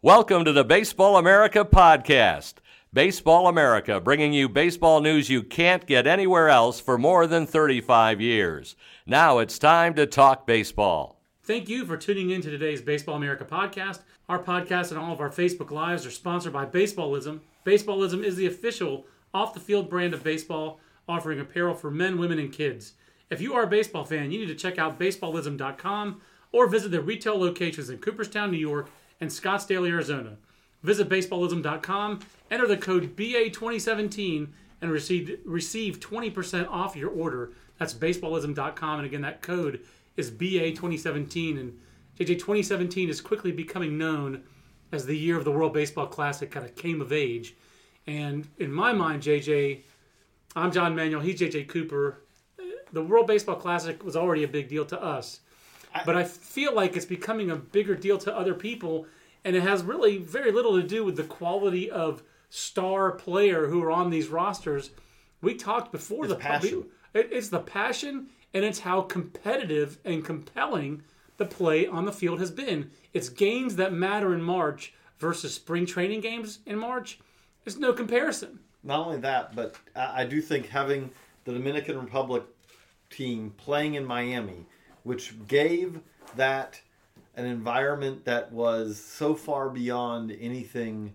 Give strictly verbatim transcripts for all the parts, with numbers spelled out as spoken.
Welcome to the Baseball America podcast. Baseball America, bringing you baseball news you can't get anywhere else for more than thirty-five years. Now it's time to talk baseball. Thank you for tuning in to today's Baseball America podcast. Our podcast and all of our Facebook Lives are sponsored by Baseballism. Baseballism is the official off-the-field brand of baseball, offering apparel for men, women, and kids. If you are a baseball fan, you need to check out baseballism dot com or visit their retail locations in Cooperstown, New York, and Scottsdale, Arizona. Visit baseballism dot com, enter the code B A twenty seventeen, and receive receive twenty percent off your order. That's baseballism dot com, and again, that code is B A twenty seventeen. And J J, twenty seventeen is quickly becoming known as the year of the World Baseball Classic kind of came of age. And in my mind, J J, I'm John Manuel, he's J J Cooper. The World Baseball Classic was already a big deal to us. But I feel like it's becoming a bigger deal to other people, and it has really very little to do with the quality of star player who are on these rosters. We talked before it's the passion. It, it's the passion, and it's how competitive and compelling the play on the field has been. It's games that matter in March versus spring training games in March. There's no comparison. Not only that, but I, I do think having the Dominican Republic team playing in Miami, which gave that an environment that was so far beyond anything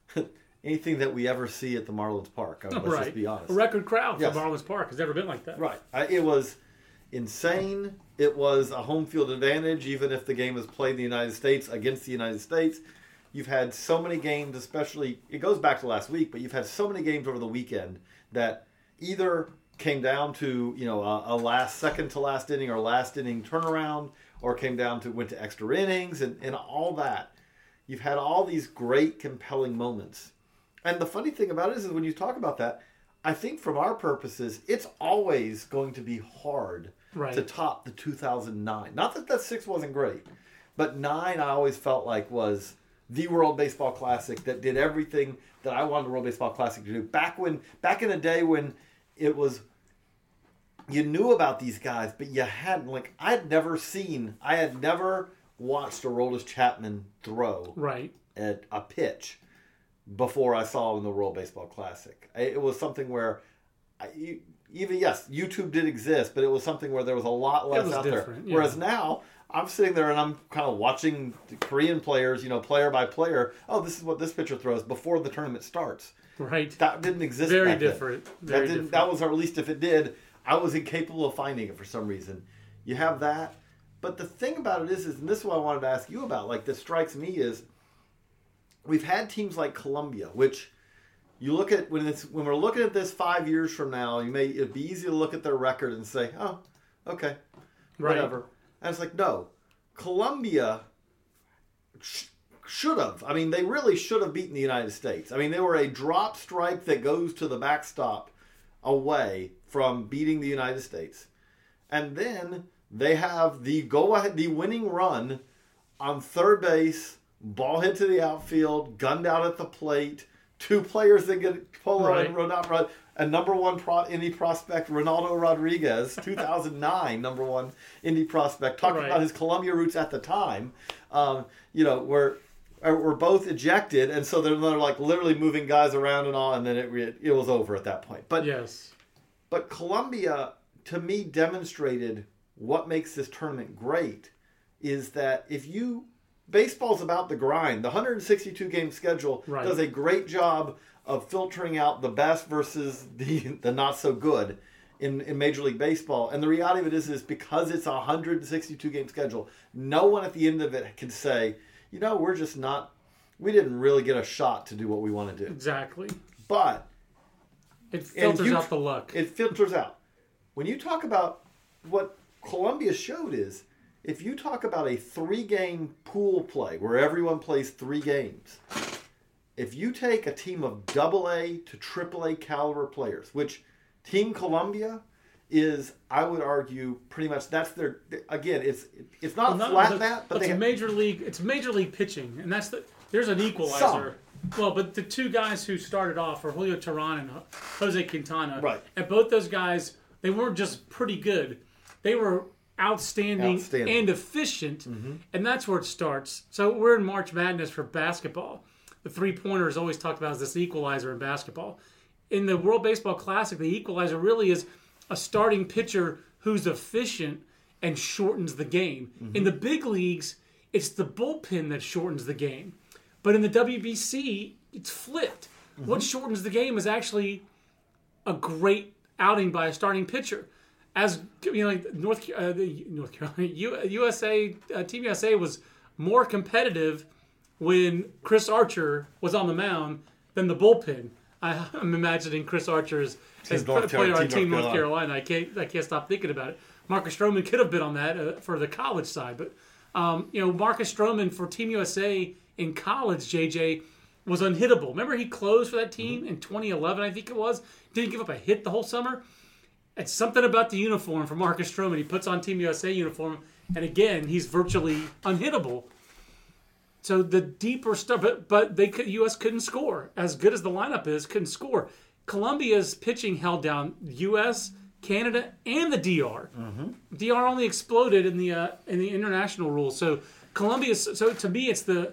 anything that we ever see at the Marlins Park. Let's right. just be honest. A record crowd yes. for Marlins Park has never been like that. Right. I, it was insane. It was a home field advantage, even if the game was played in the United States against the United States. You've had so many games, especially, it goes back to last week, but you've had so many games over the weekend that either came down to, you know, a, a last second to last inning or last inning turnaround, or came down to went to extra innings and, and all that. You've had all these great, compelling moments. And the funny thing about it is, is when you talk about that, I think from our purposes, it's always going to be hard right. to top the two thousand nine. Not that that six wasn't great, but nine I always felt like was the World Baseball Classic that did everything that I wanted the World Baseball Classic to do. Back when, back in the day when it was, you knew about these guys, but you hadn't, like, I had never seen, I had never watched Aroldis Chapman throw right. at a pitch before I saw him in the World Baseball Classic. It was something where, I, even, yes, YouTube did exist, but it was something where there was a lot less out there. Yeah. Whereas now, I'm sitting there and I'm kind of watching the Korean players, you know, player by player. Oh, this is what this pitcher throws before the tournament starts. Right. That didn't exist Very back different. then. Very that didn't. different. That was, or at least if it did, I was incapable of finding it for some reason. You have that. But the thing about it is, is, and this is what I wanted to ask you about, like, that strikes me is, we've had teams like Colombia, which you look at, when it's when we're looking at this five years from now, you may it'd be easy to look at their record and say, oh, okay, right. whatever. And it's like, no, Colombia sh- should have. I mean, they really should have beaten the United States. I mean, they were a drop strike that goes to the backstop away from beating the United States. And then they have the go ahead, the winning run on third base, ball hit to the outfield, gunned out at the plate, two players that get Polo right. and Ronaldo, and number one pro, indie prospect Ronaldo Rodriguez, two thousand nine number one indie prospect, talking right. about his Colombia roots at the time. Um, you know, where were both ejected, and so they're, they're like literally moving guys around and all, and then it it was over at that point. But yes. But Colombia, to me, demonstrated what makes this tournament great is that if you... Baseball's about the grind. The one hundred sixty-two game schedule right. does a great job of filtering out the best versus the, the not so good in, in Major League Baseball. And the reality of it is, is because it's a one hundred sixty-two game schedule, no one at the end of it can say, you know, we're just not... We didn't really get a shot to do what we want to do. Exactly. But... It filters you, out the luck. It filters out. When you talk about what Colombia showed is, if you talk about a three-game pool play where everyone plays three games, if you take a team of double A to triple A caliber players, which Team Colombia is, I would argue, pretty much that's their, again, it's it's not well, flat the, that, but it's they have, major league. It's major league pitching, and that's the there's an equalizer. Some. Well, but the two guys who started off are Julio Teheran and Jose Quintana. Right. And both those guys, they weren't just pretty good. They were outstanding, Outstanding. and efficient, Mm-hmm. and that's where it starts. So we're in March Madness for basketball. The three-pointer is always talked about as this equalizer in basketball. In the World Baseball Classic, the equalizer really is a starting pitcher who's efficient and shortens the game. Mm-hmm. In the big leagues, it's the bullpen that shortens the game. But in the W B C, it's flipped. Mm-hmm. What shortens the game is actually a great outing by a starting pitcher. As you know, like North uh, the North Carolina, U, U S A uh, Team U S A was more competitive when Chris Archer was on the mound than the bullpen. I, I'm imagining Chris Archer as, as North played Car- our Team team North North Carolina. I can't I can't stop thinking about it. Marcus Stroman could have been on that uh, for the college side, but um, you know Marcus Stroman for Team U S A in college, J J, was unhittable. Remember he closed for that team mm-hmm. in twenty eleven, I think it was. Didn't give up a hit the whole summer. It's something about the uniform for Marcus Stroman. He puts on Team U S A uniform, and again, he's virtually unhittable. So the deeper stuff, but but they could, U S couldn't score. As good as the lineup is, couldn't score. Colombia's pitching held down U S, Canada, and the D R. Mm-hmm. D R only exploded in the uh, in the international rules. So Colombia. So to me, it's the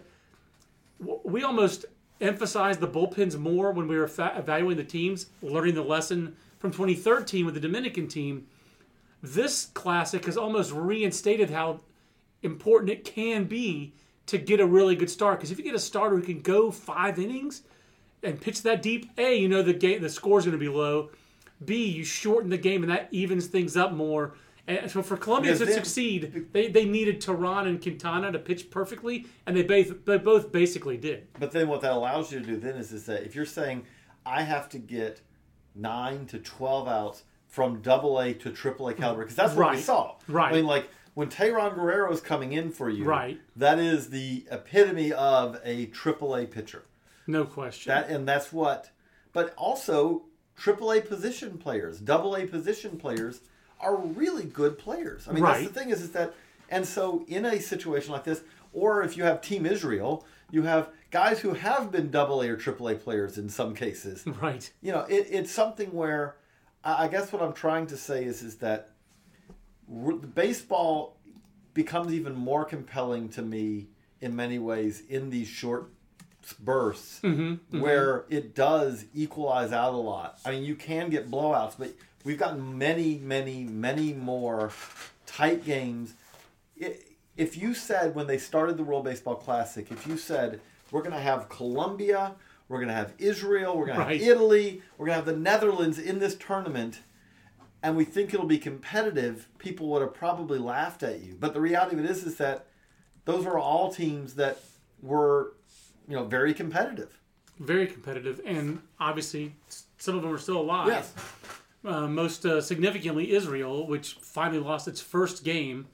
we almost emphasized the bullpens more when we were fa- evaluating the teams, learning the lesson from twenty thirteen with the Dominican team. This classic has almost reinstated how important it can be to get a really good start. Because if you get a starter who can go five innings and pitch that deep, A, you know the game, the score's going to be low. B, you shorten the game and that evens things up more. And so for Colombia Because to then- succeed, they, they needed Tehran and Quintana to pitch perfectly, and they both they both basically did. But then what that allows you to do then is, is that if you're saying, I have to get nine to twelve outs from double A to triple A caliber, because that's what we Right. saw. Right. I mean, like, when Tehran Guerrero is coming in for you, Right. that is the epitome of a triple A pitcher. No question. That And that's what... But also, triple A position players, double A position players are really good players. I mean, Right. that's the thing is, is that... And so, in a situation like this, or if you have Team Israel, you have guys who have been double A or triple A players in some cases. right. You know, it, it's something where... I I guess what I'm trying to say is, is that r- baseball becomes even more compelling to me in many ways in these short bursts Mm-hmm, mm-hmm. where it does equalize out a lot. I mean, you can get blowouts, but we've gotten many, many, many more tight games. It, if you said when they started the World Baseball Classic, if you said we're going to have Colombia, we're going to have Israel, we're going Right. to have Italy, we're going to have the Netherlands in this tournament, and we think it'll be competitive, people would have probably laughed at you. But the reality of it is, is that those are all teams that were, you know, very competitive. Very competitive, and obviously some of them are still alive. Yes. Uh, most uh, significantly, Israel, which finally lost its first game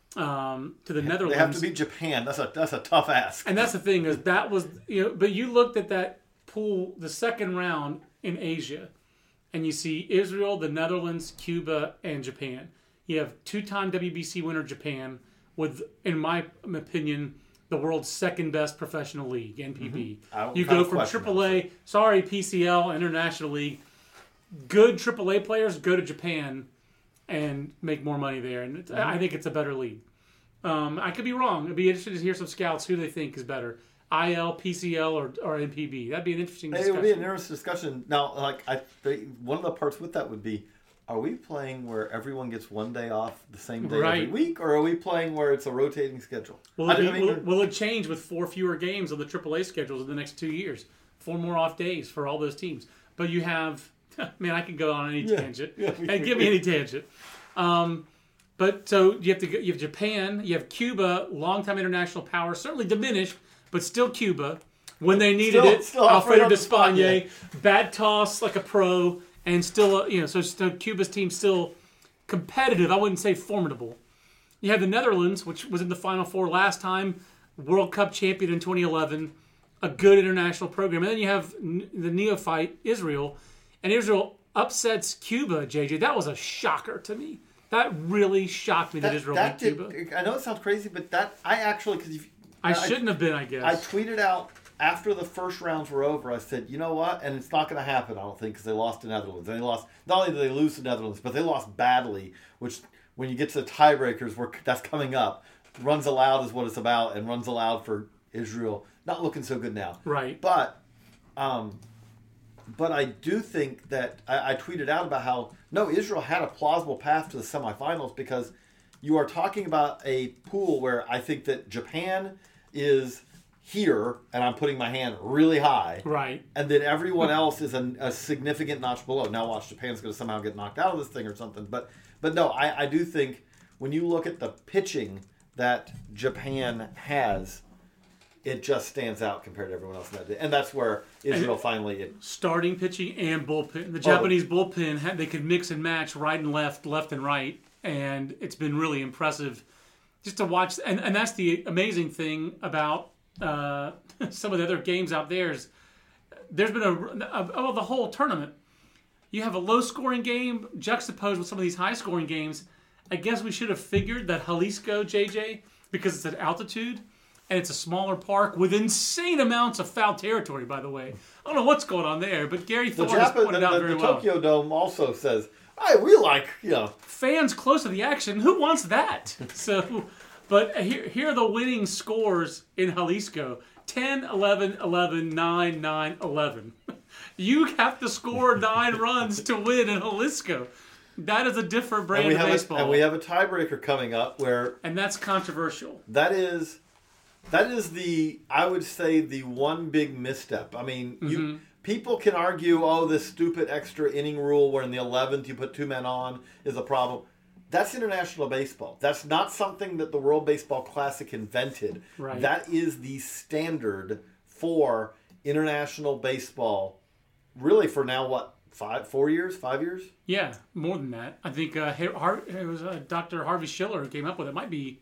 um, to the Netherlands. They have to beat Japan. That's a that's a tough ask. And that's the thing is that was you know, but you looked at that pool, the second round in Asia, and you see Israel, the Netherlands, Cuba, and Japan. You have two-time W B C winner Japan with, in my opinion, the world's second best professional league, N P B. Mm-hmm. I don't You kind go of from question triple A, sorry, P C L, International League. Good triple A players go to Japan and make more money there, and it's, Mm-hmm. I think it's a better league. Um, I could be wrong. It'd be interesting to hear some scouts who they think is better, I L, P C L, or, or N P B. That'd be an interesting It discussion. would be an interesting discussion. Now, like I, they, one of the parts with that would be: are we playing where everyone gets one day off the same day Right. every week, or are we playing where it's a rotating schedule? Will it, I be, mean, will, will it change with four fewer games on the triple A schedules in the next two years? Four more off days for all those teams. But you have, man, I could go on any Yeah, tangent. yeah, we and can. give me any tangent. Um, but so you have to go, you have Japan, you have Cuba, longtime international power, certainly diminished, but still Cuba. When they needed Still- it, still Alfredo Alfredo Despaigne, bad toss like a pro, and still, uh, you know, so, so Cuba's team still competitive. I wouldn't say formidable. You have the Netherlands, which was in the Final Four last time, World Cup champion in twenty eleven, a good international program. And then you have n- the neophyte, Israel, and Israel upsets Cuba, J J. That was a shocker to me. That really shocked me that, that, Israel that beat did, Cuba. I know it sounds crazy, but that I actually because I shouldn't have been, I guess. I tweeted out after the first rounds were over. I said, you know what? And it's not going to happen, I don't think, because they lost to Netherlands. And they lost. Not only did they lose to Netherlands, but they lost badly, which when you get to the tiebreakers, where that's coming up. Runs allowed is what it's about, and runs allowed for Israel not looking so good now. Right. But, um, but I do think that I, I tweeted out about how no, Israel had a plausible path to the semifinals because you are talking about a pool where I think that Japan is here, and I'm putting my hand really high. Right. And then everyone else is a, a significant notch below. Now watch, Japan's going to somehow get knocked out of this thing or something. But, but no, I, I do think when you look at the pitching that Japan has, it just stands out compared to everyone else in that day. And that's where Israel and finally... It, starting pitching and bullpen. The Japanese oh, bullpen, had, they could mix and match right and left, left and right. And it's been really impressive just to watch. And, and that's the amazing thing about uh, some of the other games out there is there's been a, a, of the whole tournament. You have a low-scoring game juxtaposed with some of these high-scoring games. I guess we should have figured that Jalisco, J J, because it's at altitude and it's a smaller park with insane amounts of foul territory, by the way. I don't know what's going on there, but Gary Thorne has pointed the, out the, very the well. The Tokyo Dome also says, "Hey, we like, you know, fans close to the action. Who wants that?" So, but here, here are the winning scores in Jalisco: ten, eleven, eleven, nine, nine, eleven. You have to score nine runs to win in Jalisco. That is a different brand of baseball. A, and we have a tiebreaker coming up where... And that's controversial. That is, that is the, I would say, the one big misstep. I mean, you mm-hmm. people can argue, oh, this stupid extra inning rule where in the eleventh you put two men on is a problem. That's international baseball. That's not something that the World Baseball Classic invented. Right. That is the standard for international baseball, really for now, what? Five, four years, five years? Yeah, more than that. I think uh, Har- it was uh, Doctor Harvey Schiller who came up with it. It might be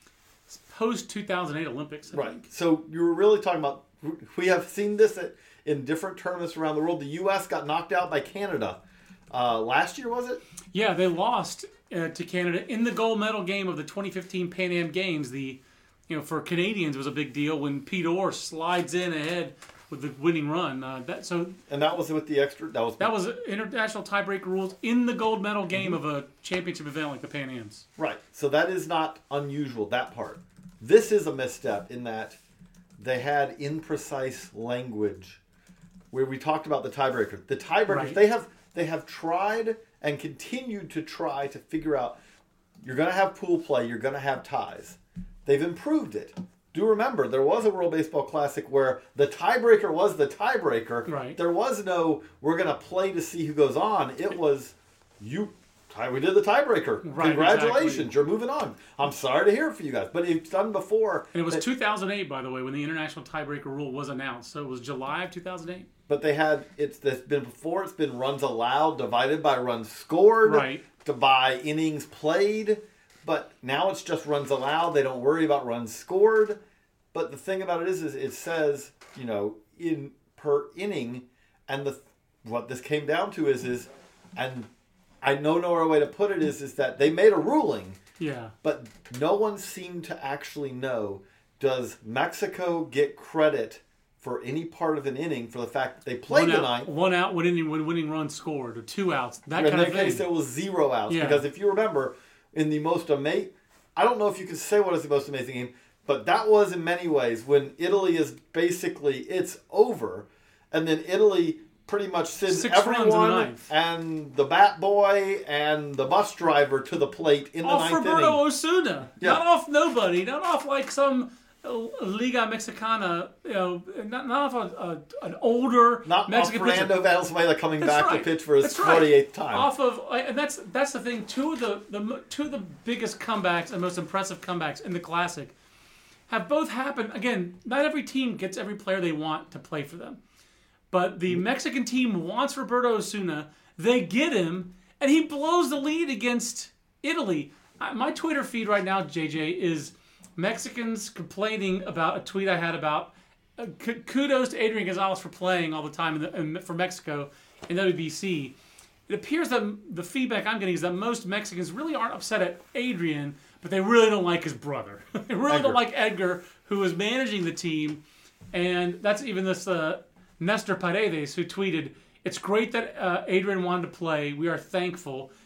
post two thousand eight Olympics, I right. think. So you were really talking about, we have seen this at, in different tournaments around the world. The U S got knocked out by Canada. Uh, last year, was it? Yeah, they lost uh, to Canada in the gold medal game of the twenty fifteen Pan Am Games. The, you know, for Canadians, it was a big deal when Pete Orr slides in ahead with the winning run. Uh, that so and that was with the extra. That was that was international tiebreaker rules in the gold medal game mm-hmm. of a championship event like the Pan Ams. Right. So that is not unusual. That part. This is a misstep in that they had imprecise language where we talked about the tiebreaker. The tiebreakers right. they have they have tried and continued to try to figure out. You're going to have pool play. You're going to have ties. They've improved it. Do remember, there was a World Baseball Classic where the tiebreaker was the tiebreaker. Right. There was no, we're going to play to see who goes on. It was, you, we did the tiebreaker. Right, Congratulations, exactly. You're moving on. I'm sorry to hear it for you guys. But it's done before. And it was that, two thousand eight, by the way, when the international tiebreaker rule was announced. So it was July of two thousand eight. But they had, it's, it's been before, it's been runs allowed divided by runs scored. Right. To by innings played. But now it's just runs allowed. They don't worry about runs scored. But the thing about it is, is it says, you know, in per inning, and the what this came down to is, is, and I know no other way to put it is, is that they made a ruling. Yeah. But no one seemed to actually know, does Mexico get credit for any part of an inning for the fact that they played one the out, ninth? One out when winning, when winning run scored, or two outs, that in kind that of thing. case, it was zero outs. Yeah. Because if you remember, in the most amazing, I don't know if you can say what is the most amazing game, but that was in many ways when Italy is basically, it's over. And then Italy pretty much sends Six everyone the and the bat boy and the bus driver to the plate in the off ninth Roberto inning. Osuna. Yeah. Not off nobody. Not off like some Liga Mexicana, you know, not, not off a, a, an older not Mexican off Fernando pitcher. Valenzuela coming that's back right. to pitch for his that's forty-eighth right. time. Off of, and that's that's the thing. Two of the, the two of the biggest comebacks and most impressive comebacks in the Classic have both happened. Again, not every team gets every player they want to play for them. But the Mexican team wants Roberto Osuna. They get him, and he blows the lead against Italy. My Twitter feed right now, J J, is Mexicans complaining about a tweet I had about uh, kudos to Adrian Gonzalez for playing all the time in the, in, for Mexico in W B C. It appears that the feedback I'm getting is that most Mexicans really aren't upset at Adrian, but they really don't like his brother. They really Edgar. don't like Edgar, who is managing the team. And that's even this uh, Nestor Paredes, who tweeted, "It's great that uh, Adrian wanted to play. We are thankful.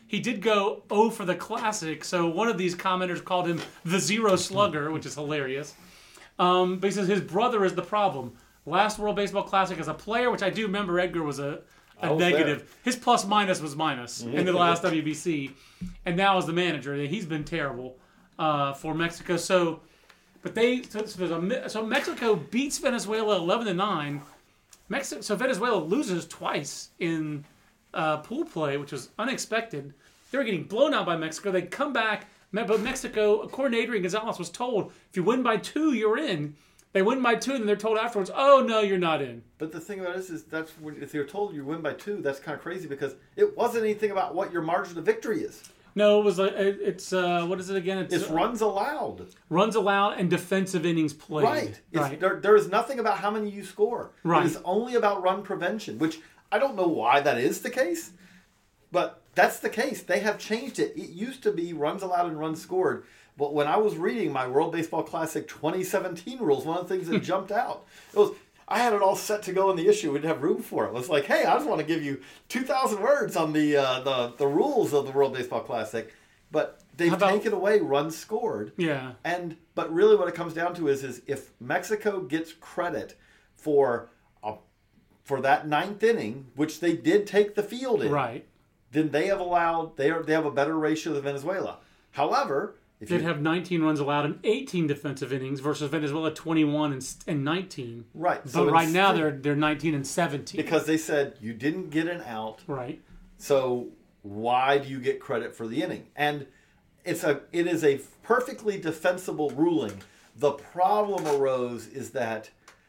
he did go oh for the Classic. So one of these commenters called him the Zero Slugger, which is hilarious. Um, but he says his brother is the problem. Last World Baseball Classic as a player, which I do remember Edgar was a, a was negative. There. His plus minus was minus mm-hmm. in the last W B C. And now as the manager, he's been terrible uh, for Mexico. So, but they so, so, so Mexico beats Venezuela eleven to nine. Mexico, so Venezuela loses twice in uh, pool play, which was unexpected. They were getting blown out by Mexico. They come back, but Mexico, according to Adrian Gonzalez, was told, if you win by two, you're in. They win by two, and then they're told afterwards, oh, no, you're not in. But the thing about this is, that's when, if you're told you win by two, that's kind of crazy because it wasn't anything about what your margin of victory is. No, it was like, it's, uh, what is it again? It's, it's runs allowed. Runs allowed and defensive innings played. Right. right. There, there is nothing about how many you score. Right. It is only about run prevention, which I don't know why that is the case, but that's the case. They have changed it. It used to be runs allowed and runs scored. But when I was reading my World Baseball Classic twenty seventeen rules, one of the things that jumped out, it was I had it all set to go in the issue. We didn't have room for it. It was like, hey, I just want to give you two thousand words on the, uh, the the rules of the World Baseball Classic. But they've about, taken away runs scored. Yeah. And but really what it comes down to is, is if Mexico gets credit for a, for that ninth inning, which they did take the field in, right, then they have allowed, they, are, they have a better ratio than Venezuela. However... If They'd you, have nineteen runs allowed in eighteen defensive innings versus Venezuela twenty-one and, and nineteen. Right. But so right now they're they're nineteen and seventeen. Because they said you didn't get an out. Right. So why do you get credit for the inning? And it's a it is a perfectly defensible ruling. The problem arose is that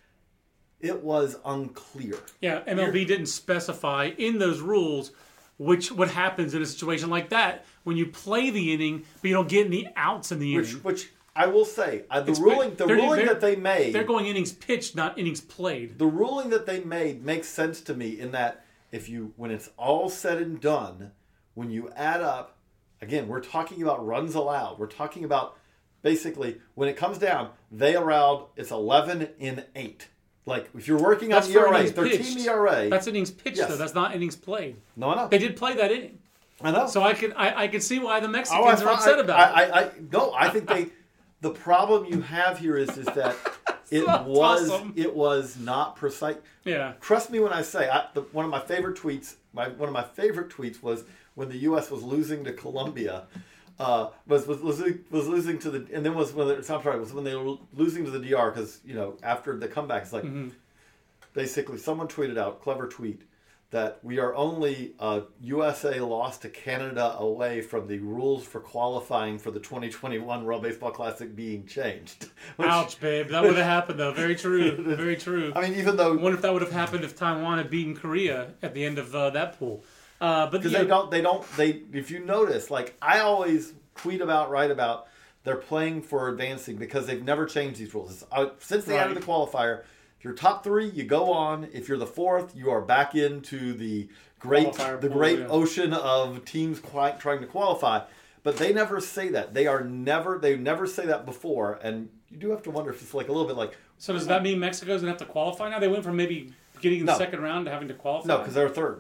it was unclear. Yeah, M L B You're, didn't specify in those rules which what happens in a situation like that when you play the inning, but you don't get any outs in the which, inning. Which I will say, uh, the it's, ruling, the ruling that they made, they're going innings pitched, not innings played. The ruling that they made makes sense to me in that if you, when it's all said and done, when you add up, again, we're talking about runs allowed. We're talking about basically when it comes down, they allowed it's eleven in eight. Like, if you're working on E R A, their team E R A... That's innings pitched, yes. though. That's not innings played. No, I know. They did play that inning. I know. So I can I, I can see why the Mexicans oh, are upset I, about I, it. I, I, no, I think they... The problem you have here is, is that it was awesome. it was not precise. Yeah. Trust me when I say, I, the, one of my favorite tweets, my one of my favorite tweets was when the U S was losing to Colombia... Uh, was was losing was losing to the and then was when they, I'm sorry was when they were losing to the D R because you know after the comeback it's like mm-hmm. basically someone tweeted out, clever tweet, that we are only uh, U S A lost to Canada away from the rules for qualifying for the twenty twenty-one World Baseball Classic being changed. Which, Ouch, babe. That would have happened, though. Very true. Very true. I mean, even though... I wonder if that would have happened if Taiwan had beaten Korea at the end of uh, that pool. Uh, but Because they don't, they don't, they, if you notice, like, I always tweet about, write about, they're playing for advancing because they've never changed these rules. It's, uh, since they right. added the qualifier, if you're top three, you go on. If you're the fourth, you are back into the great, the pool, great yeah. ocean of teams quite trying to qualify. But they never say that. They are never, they never say that before. And you do have to wonder if it's like a little bit like... So does that mean Mexico's going to have to qualify now? They went from maybe getting in the no. second round to having to qualify? No, because they're third.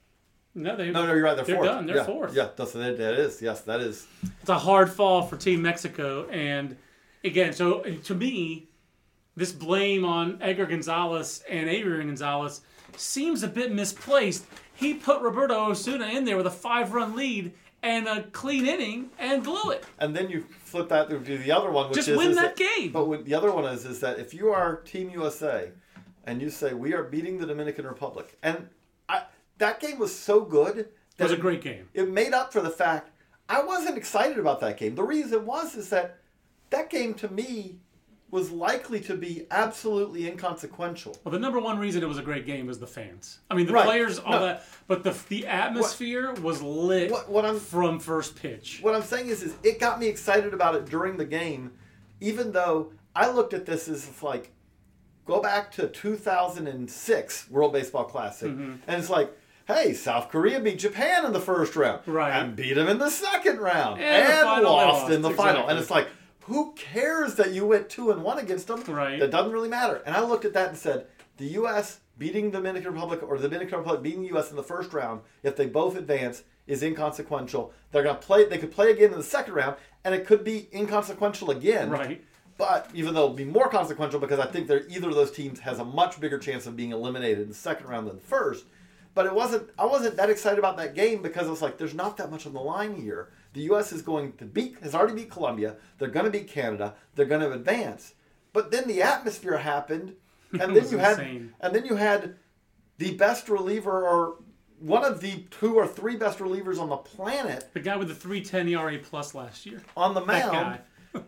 No, they, no, no, you're right. They're, they're fourth. done. They're yeah. fourth. Yeah, that's, that, that is. Yes, that is. It's a hard fall for Team Mexico. And again, so to me, this blame on Edgar Gonzalez and Adrian Gonzalez seems a bit misplaced. He put Roberto Osuna in there with a five-run lead and a clean inning and blew it. And then you flip that to the other one, which Just is... win is that, that game. But what the other one is, is that if you are Team U S A and you say, we are beating the Dominican Republic, and I... That game was so good. That it was a great game. It made up for the fact I wasn't excited about that game. The reason was is that that game to me was likely to be absolutely inconsequential. Well, the number one reason it was a great game was the fans. I mean, the right. players, all no. that, but the the atmosphere what, was lit what, what I'm, from first pitch. What I'm saying is, is it got me excited about it during the game, even though I looked at this as like, go back to two thousand six World Baseball Classic, mm-hmm. and it's like, hey, South Korea beat Japan in the first round. Right. And beat them in the second round. And, and final, lost, lost in the exactly. final. And it's like, who cares that you went two and one against them? Right. That doesn't really matter. And I looked at that and said, the U S beating the Dominican Republic or the Dominican Republic beating the U S in the first round, if they both advance, is inconsequential. They're going to play. They could play again in the second round, and it could be inconsequential again. Right. But even though it'll be more consequential because I think that either of those teams has a much bigger chance of being eliminated in the second round than the first. But it wasn't. I wasn't that excited about that game because it was like there's not that much on the line here. The U S is going to beat has already beat Colombia. They're going to beat Canada. They're going to advance. But then the atmosphere happened, and then you had insane. and then you had the best reliever or one of the two or three best relievers on the planet. The guy with the three ten E R A plus last year. On the That mound. guy.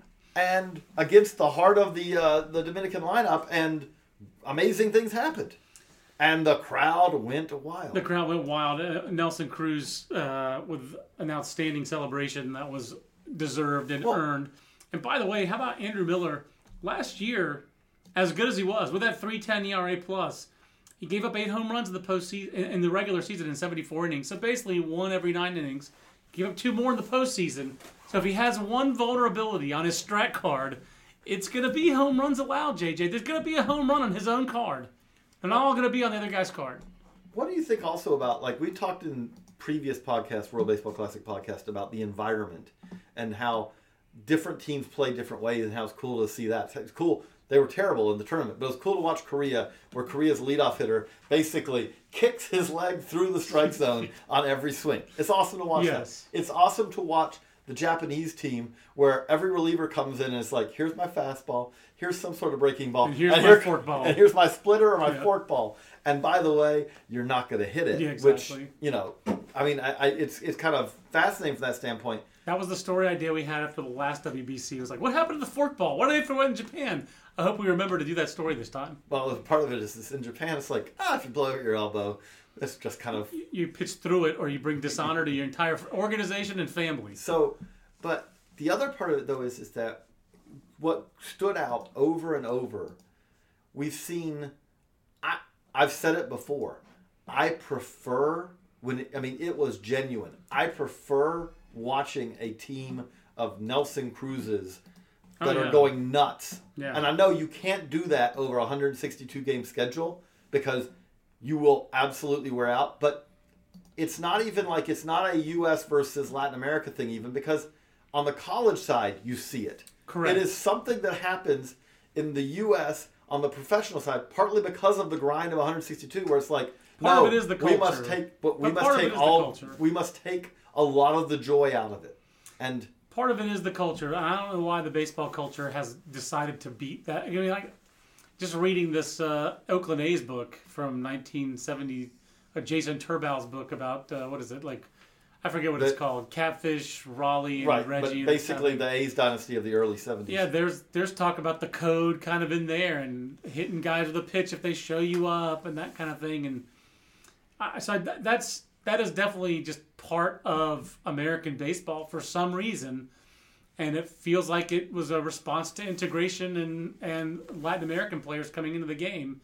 And against the heart of the uh, the Dominican lineup, and amazing things happened. And the crowd went wild. The crowd went wild. Uh, Nelson Cruz uh, with an outstanding celebration that was deserved and Well- earned. And by the way, how about Andrew Miller? Last year, as good as he was, with that three ten E R A plus, he gave up eight home runs in the postseason, in, in the regular season in seventy-four innings. So basically, one every nine innings. Gave up two more in the postseason. So if he has one vulnerability on his strat card, it's going to be home runs allowed, J J. There's going to be a home run on his own card. They're not all going to be on the other guy's card. What do you think also about, like we talked in previous podcasts, World Baseball Classic podcast, about the environment and how different teams play different ways and how it's cool to see that. It's cool. They were terrible in the tournament, but it was cool to watch Korea, where Korea's leadoff hitter basically kicks his leg through the strike zone on every swing. It's awesome to watch Yes. that. It's awesome to watch the Japanese team where every reliever comes in and is like, here's my fastball, here's some sort of breaking ball, And here's my here- fork ball. and here's my splitter or my Yeah. fork ball. And by the way, you're not going to hit it. Yeah, exactly. Which, you know, I mean, I, I, it's it's kind of fascinating from that standpoint. That was the story idea we had after the last W B C. It was like, what happened to the fork ball? Why did they throw it in Japan? I hope we remember to do that story this time. Well, part of it is this, in Japan, it's like, ah, if you blow out your elbow, it's just kind of... You pitch through it or you bring dishonor to your entire organization and family. So, but the other part of it, though, is, is that what stood out over and over, we've seen... I, I've said it before. I prefer... when it, I mean, it was genuine. I prefer watching a team of Nelson Cruzes that Oh, yeah. are going nuts. Yeah. And I know you can't do that over a one hundred sixty-two game schedule because you will absolutely wear out. But it's not even like it's not a U S versus Latin America thing even because on the college side, you see it. Correct. It is something that happens in the U S on the professional side, partly because of the grind of one hundred sixty-two, where it's like, Part no, of it is the we must culture. take, but we But must part of it take is the all, culture. we must take a lot of the joy out of it. And Part of it is the culture. I don't know why the baseball culture has decided to beat that. I mean, like, just reading this uh, Oakland A's book from nineteen seventy, uh, Jason Turbow's book about, uh, what is it, like, I forget what The- it's called, Catfish, Raleigh, and right, Reggie. but and basically that. the A's dynasty of the early seventies. Yeah, there's there's talk about the code kind of in there and hitting guys with a pitch if they show you up and that kind of thing. And I, so I, that's that is definitely just part of American baseball for some reason, and it feels like it was a response to integration and and Latin American players coming into the game,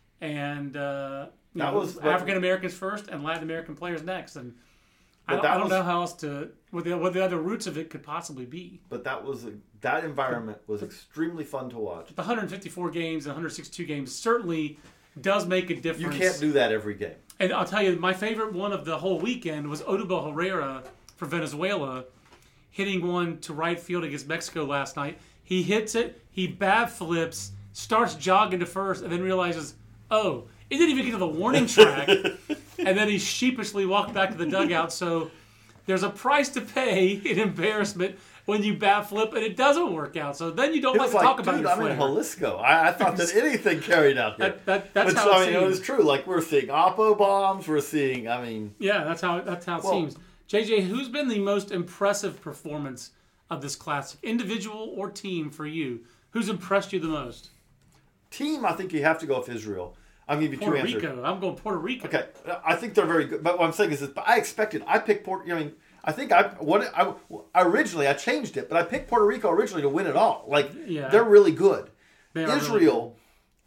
and uh, you That know, was what- African Americans first and Latin American players next. And I But don't, that I don't was- know how else to what the what the other roots of it could possibly be. But that was that environment was extremely fun to watch. The one hundred fifty-four games and one hundred sixty-two games certainly does make a You difference. can't do that every game. And I'll tell you, my favorite one of the whole weekend was Odubel Herrera for Venezuela hitting one to right field against Mexico last night. He hits it, he bat flips, starts jogging to first, and then realizes, oh, it didn't even get to the warning track. And then he sheepishly walked back to the dugout. So there's a price to pay in embarrassment when you bat flip and it doesn't work out. So then you don't It like was to like, talk about dude, your I'm flair. in Jalisco. I, I thought that anything carried out there. That, that, that's Which, how it I mean, it was seems. true. Like, we're seeing Oppo bombs. We're seeing, I mean... Yeah, that's how that's how it Well- seems. J J, who's been the most impressive performance of this classic, individual or team for you? Who's impressed you the most? Team, I think you have to go with Israel. I'm going to give you Puerto two answers. Rico. I'm going Puerto Rico. Okay, I think they're very good. But what I'm saying is, this, but I expected. I picked Puerto. I mean, I think I what I originally I changed it, but I picked Puerto Rico originally to win it all. Like, Yeah. they're really good. They are Israel,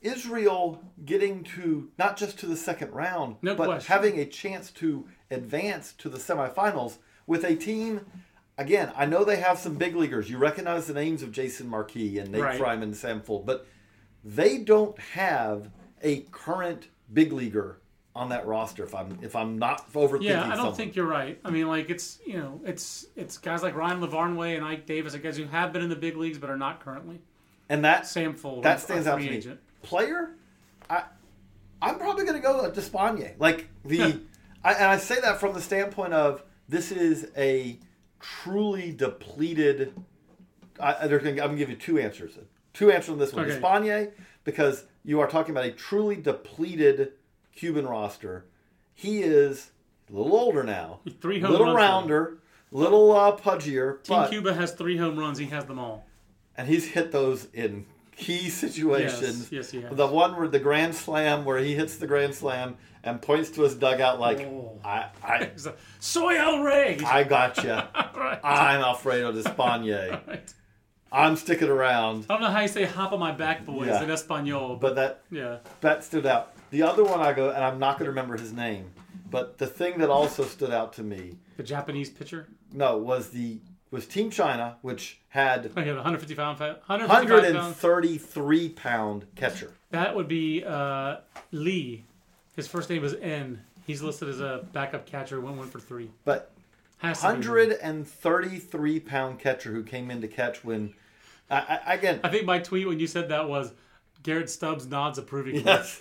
Israel getting to not just to the second round, No but question. having a chance to advance to the semifinals with a team. Again, I know they have some big leaguers. You recognize the names of Jason Marquis and Nate Right. Fryman and Sam Fuld, but they don't have a current big leaguer on that roster. If I'm if I'm not overthinking, Yeah, I don't someone. think you're right. I mean, like it's you know, it's it's guys like Ryan LaVarnway and Ike Davis, like guys who have been in the big leagues but are not currently. And that Sam Fuller, that stands a out to free me. agent. Player, I I'm probably going to go with Despaigne. Like the, I, and I say that from the standpoint of this is a truly depleted. I, I'm going to give you two answers. Two answers on this one. Okay. Despaigne, because you are talking about a truly depleted Cuban roster. He is a little older now, Three home little runs rounder, little uh, pudgier. Team but, Cuba has three home runs. He has them all. and he's hit those in key situations. Yes, yes, he has. The one where the grand slam, where he hits the grand slam and points to his dugout like, Oh. I, I, Soy El Rey. I got you. Right. I'm Alfredo Despaigne. Right. I'm sticking around. I don't know how you say "hop on my back, boys" Yeah. in Espanol, but But that yeah, that stood out. The other one I go, and I'm not going to remember his name, but the thing that also stood out to me, the Japanese pitcher. no, was the was Team China, which had Oh, he had one hundred fifty pound, one hundred one fifty-five hundred pound. thirty-three pound catcher. That would be uh, Lee. His first name is N. He's listed as a backup catcher. Went one for three. But Has to be him. one hundred thirty-three pound catcher who came in to catch when, I, I, again, I think my tweet when you said that was Garrett Stubbs nods approving. yes.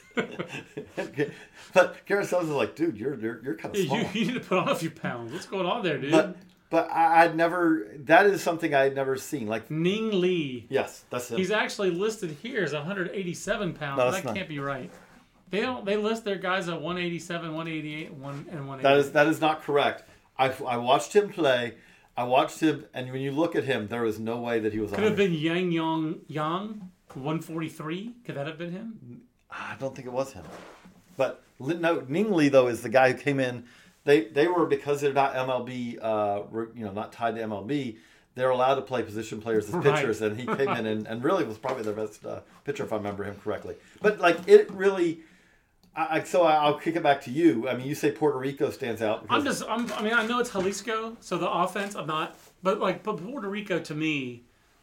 But Garrett Stubbs is like, dude, you're you're, you're kind of you, small. you need to put on a few pounds. What's going on there, dude? But but I, I'd never. That is something I had never seen. Like, Ning Lee. yes, that's it. He's actually listed here as one hundred eighty-seven pounds. No, that that's not. can't be right. They don't. They list their guys at one eighty-seven, one eighty-eight, and one and one eighty. That is that is not correct. I, I watched him play. I watched him, and when you look at him, there is no way that he was. Could have one hundred. been Yang Yong Yang, one forty-three. Could that have been him? I don't think it was him. But Lin- no, Ning Lee though is the guy who came in. They they were, because they're not M L B, uh, re- you know, not tied to M L B. They're allowed to play position players as Right. pitchers, and he came in and, and really was probably their best uh, pitcher if I remember him correctly. But like it really, I, I, so I'll kick it back to you. I mean, you say Puerto Rico stands out. Because, I'm just. I'm, I mean, I know it's Jalisco, so the offense. I'm not. But like, but Puerto Rico to me,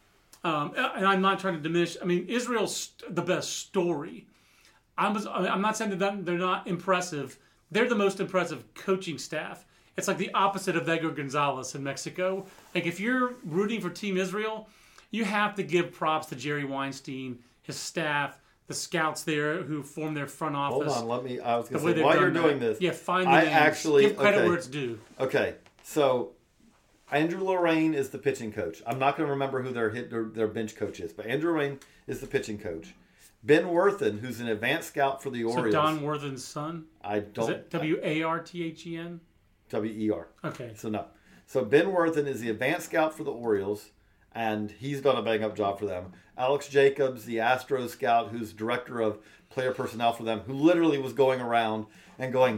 um, and I'm not trying to diminish. I mean, Israel's the best story. I'm. I'm not saying that they're not impressive. They're the most impressive coaching staff. It's like the opposite of Edgar Gonzalez in Mexico. Like if you're rooting for Team Israel, you have to give props to Jerry Weinstein, his staff, the scouts there who form their front hold office. on, let me. I was The going way to say they've while done you're that. doing this. Yeah, find the I names. actually give credit okay. where it's due. Okay, so Andrew Lorraine is the pitching coach. I'm not going to remember who their hit their, their bench coach is, but Andrew Lorraine is the pitching coach. Ben Worthen, who's an advanced scout for the So Orioles. Don Worthen's son. I Is don't. it W A R T H E N? W E R. Okay. So no. So Ben Worthen is the advanced scout for the Orioles, and he's done a bang up job for them. Alex Jacobs, the Astros scout, who's director of player personnel for them, who literally was going around and going,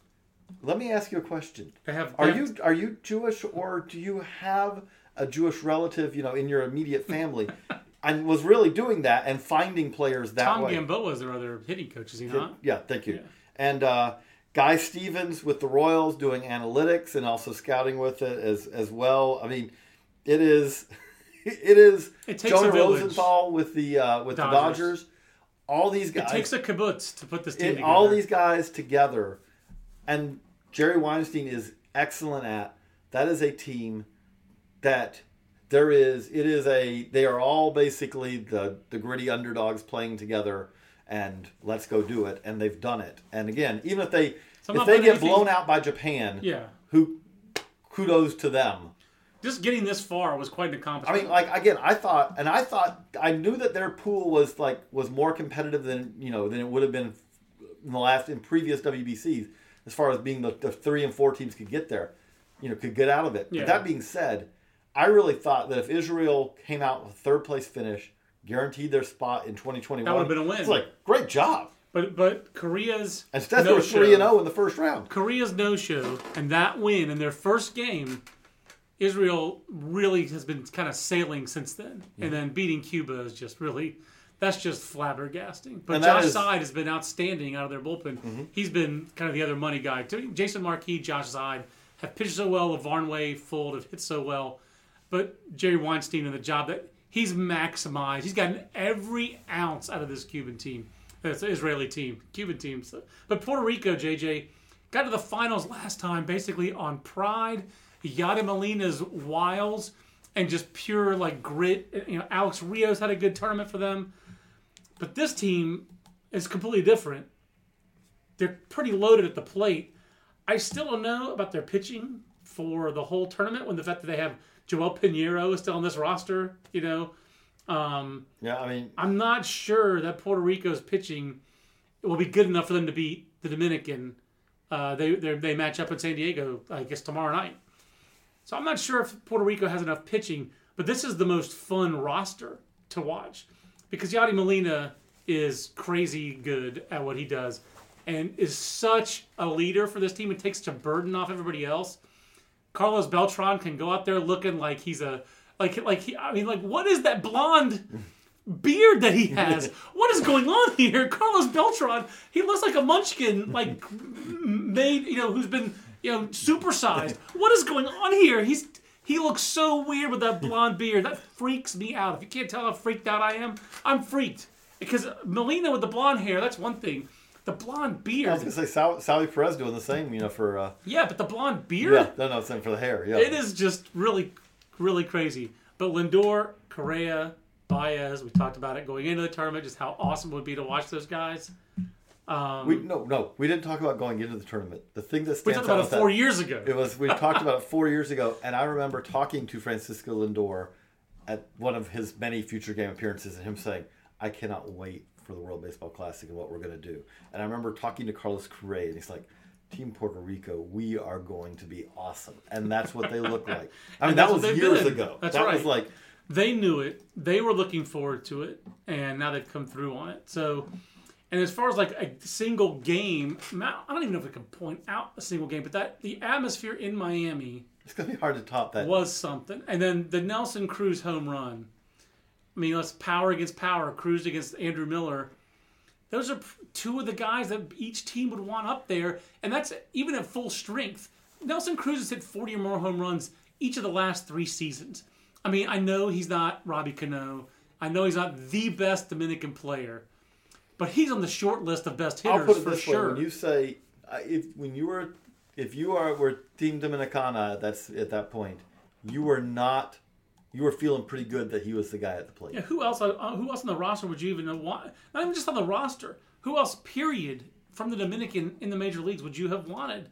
"Let me ask you a question. They have. Are they have- you are you Jewish, or do you have a Jewish relative, you know, in your immediate family?" And was really doing that and finding players that Tom way. Gamboa is their other hitting coach, is he not? Yeah, thank you. Yeah. And uh, Guy Stevens with the Royals doing analytics and also scouting with it as as well. I mean, it is it is It takes Jonah a village. Rosenthal with the uh, with Dodgers. the Dodgers. All these It guys, takes a kibbutz to put this team it- together. all these guys together, and Jerry Weinstein is excellent at. That is a team that. There is, it is a, they are all basically the, the gritty underdogs playing together, and let's go do it. And they've done it. And again, even if they, So I'm if not they putting get anything- blown out by Japan, Yeah. who, kudos to them. Just getting this far was quite an I accomplishment. mean, like, again, I thought, and I thought, I knew that their pool was like, was more competitive than, you know, than it would have been in the last, in previous W B Cs, as far as being the, the three and four teams could get there, you know, could get out of it. Yeah. But that being said, I really thought that if Israel came out with a third place finish, guaranteed their spot in twenty twenty-one, That would have been a win. It's like, great job. but but Korea's Instead, they no were three and show, zero in the first round. Korea's no show, and that win in their first game, Israel really has been kind of sailing since then, and then beating Cuba is just really. That's just flabbergasting. But And that Josh is- Side has been outstanding out of their bullpen. He's been kind of the other money guy. Jason Marquis, Josh Side have pitched so well. LaVarnway, Fold have hit so well. But Jerry Weinstein and the job that he's maximized. He's gotten every ounce out of this Cuban team. It's an Israeli team, Cuban team. So, but Puerto Rico, J J, got to the finals last time basically on pride, Yadi Molina's wiles, and just pure like grit. You know, Alex Rios had a good tournament for them. But this team is completely different. They're pretty loaded at the plate. I still don't know about their pitching for the whole tournament when the fact that they have Joel Pinheiro is still on this roster, you know. Um, yeah, I mean... I'm not sure that Puerto Rico's pitching will be good enough for them to beat the Dominican. Uh, they they match up in San Diego, I guess, tomorrow night. So I'm not sure if Puerto Rico has enough pitching, but this is the most fun roster to watch because Yadi Molina is crazy good at what he does and is such a leader for this team. It takes such a burden off everybody else. Carlos Beltran can go out there looking like he's a like like he, I mean like what is that blonde beard that he has? What is going on here? Carlos Beltran, he looks like a munchkin, like made you know who's been you know supersized. What is going on here? He's he looks so weird with that blonde beard. That freaks me out. If you can't tell how freaked out I am, I'm freaked because Molina with the blonde hair, that's one thing. The blonde beard. I was going to say, Sal- Sally Perez doing the same, you know, for... Uh, yeah, but the blonde beard? Yeah, no, no, same for the hair, yeah. It is just really, really crazy. But Lindor, Correa, Baez, we talked about it going into the tournament, just how awesome it would be to watch those guys. Um, we No, no, we didn't talk about going into the tournament. The thing that we stands talked about out it four that, years ago. It was We talked about it four years ago, and I remember talking to Francisco Lindor at one of his many future game appearances, and him saying, I cannot wait for the World Baseball Classic and what we're going to do. And I remember talking to Carlos Correa, and he's like, Team Puerto Rico, we are going to be awesome. And that's what they look like. I mean, that was years been. ago. That's that right. was like... They knew it. They were looking forward to it. And now they've come through on it. So, and as far as like a single game, I don't even know if we can point out a single game, but that the atmosphere in Miami... It's going to be hard to top that. ...was something. And then the Nelson Cruz home run... I mean, let's power against power, Cruz against Andrew Miller. Those are two of the guys that each team would want up there, and that's even at full strength. Nelson Cruz has hit forty or more home runs each of the last three seasons. I mean, I know he's not Robbie Cano. I know he's not the best Dominican player, but he's on the short list of best hitters I'll put it for this sure. way. When you say, uh, if when you were, if you are were Team Dominicana, that's at that point, you were not. You were feeling pretty good that he was the guy at the plate. Yeah, who else? Uh, who else on the roster would you even want? Not even just on the roster. Who else? Period. From the Dominican in the major leagues, would you have wanted?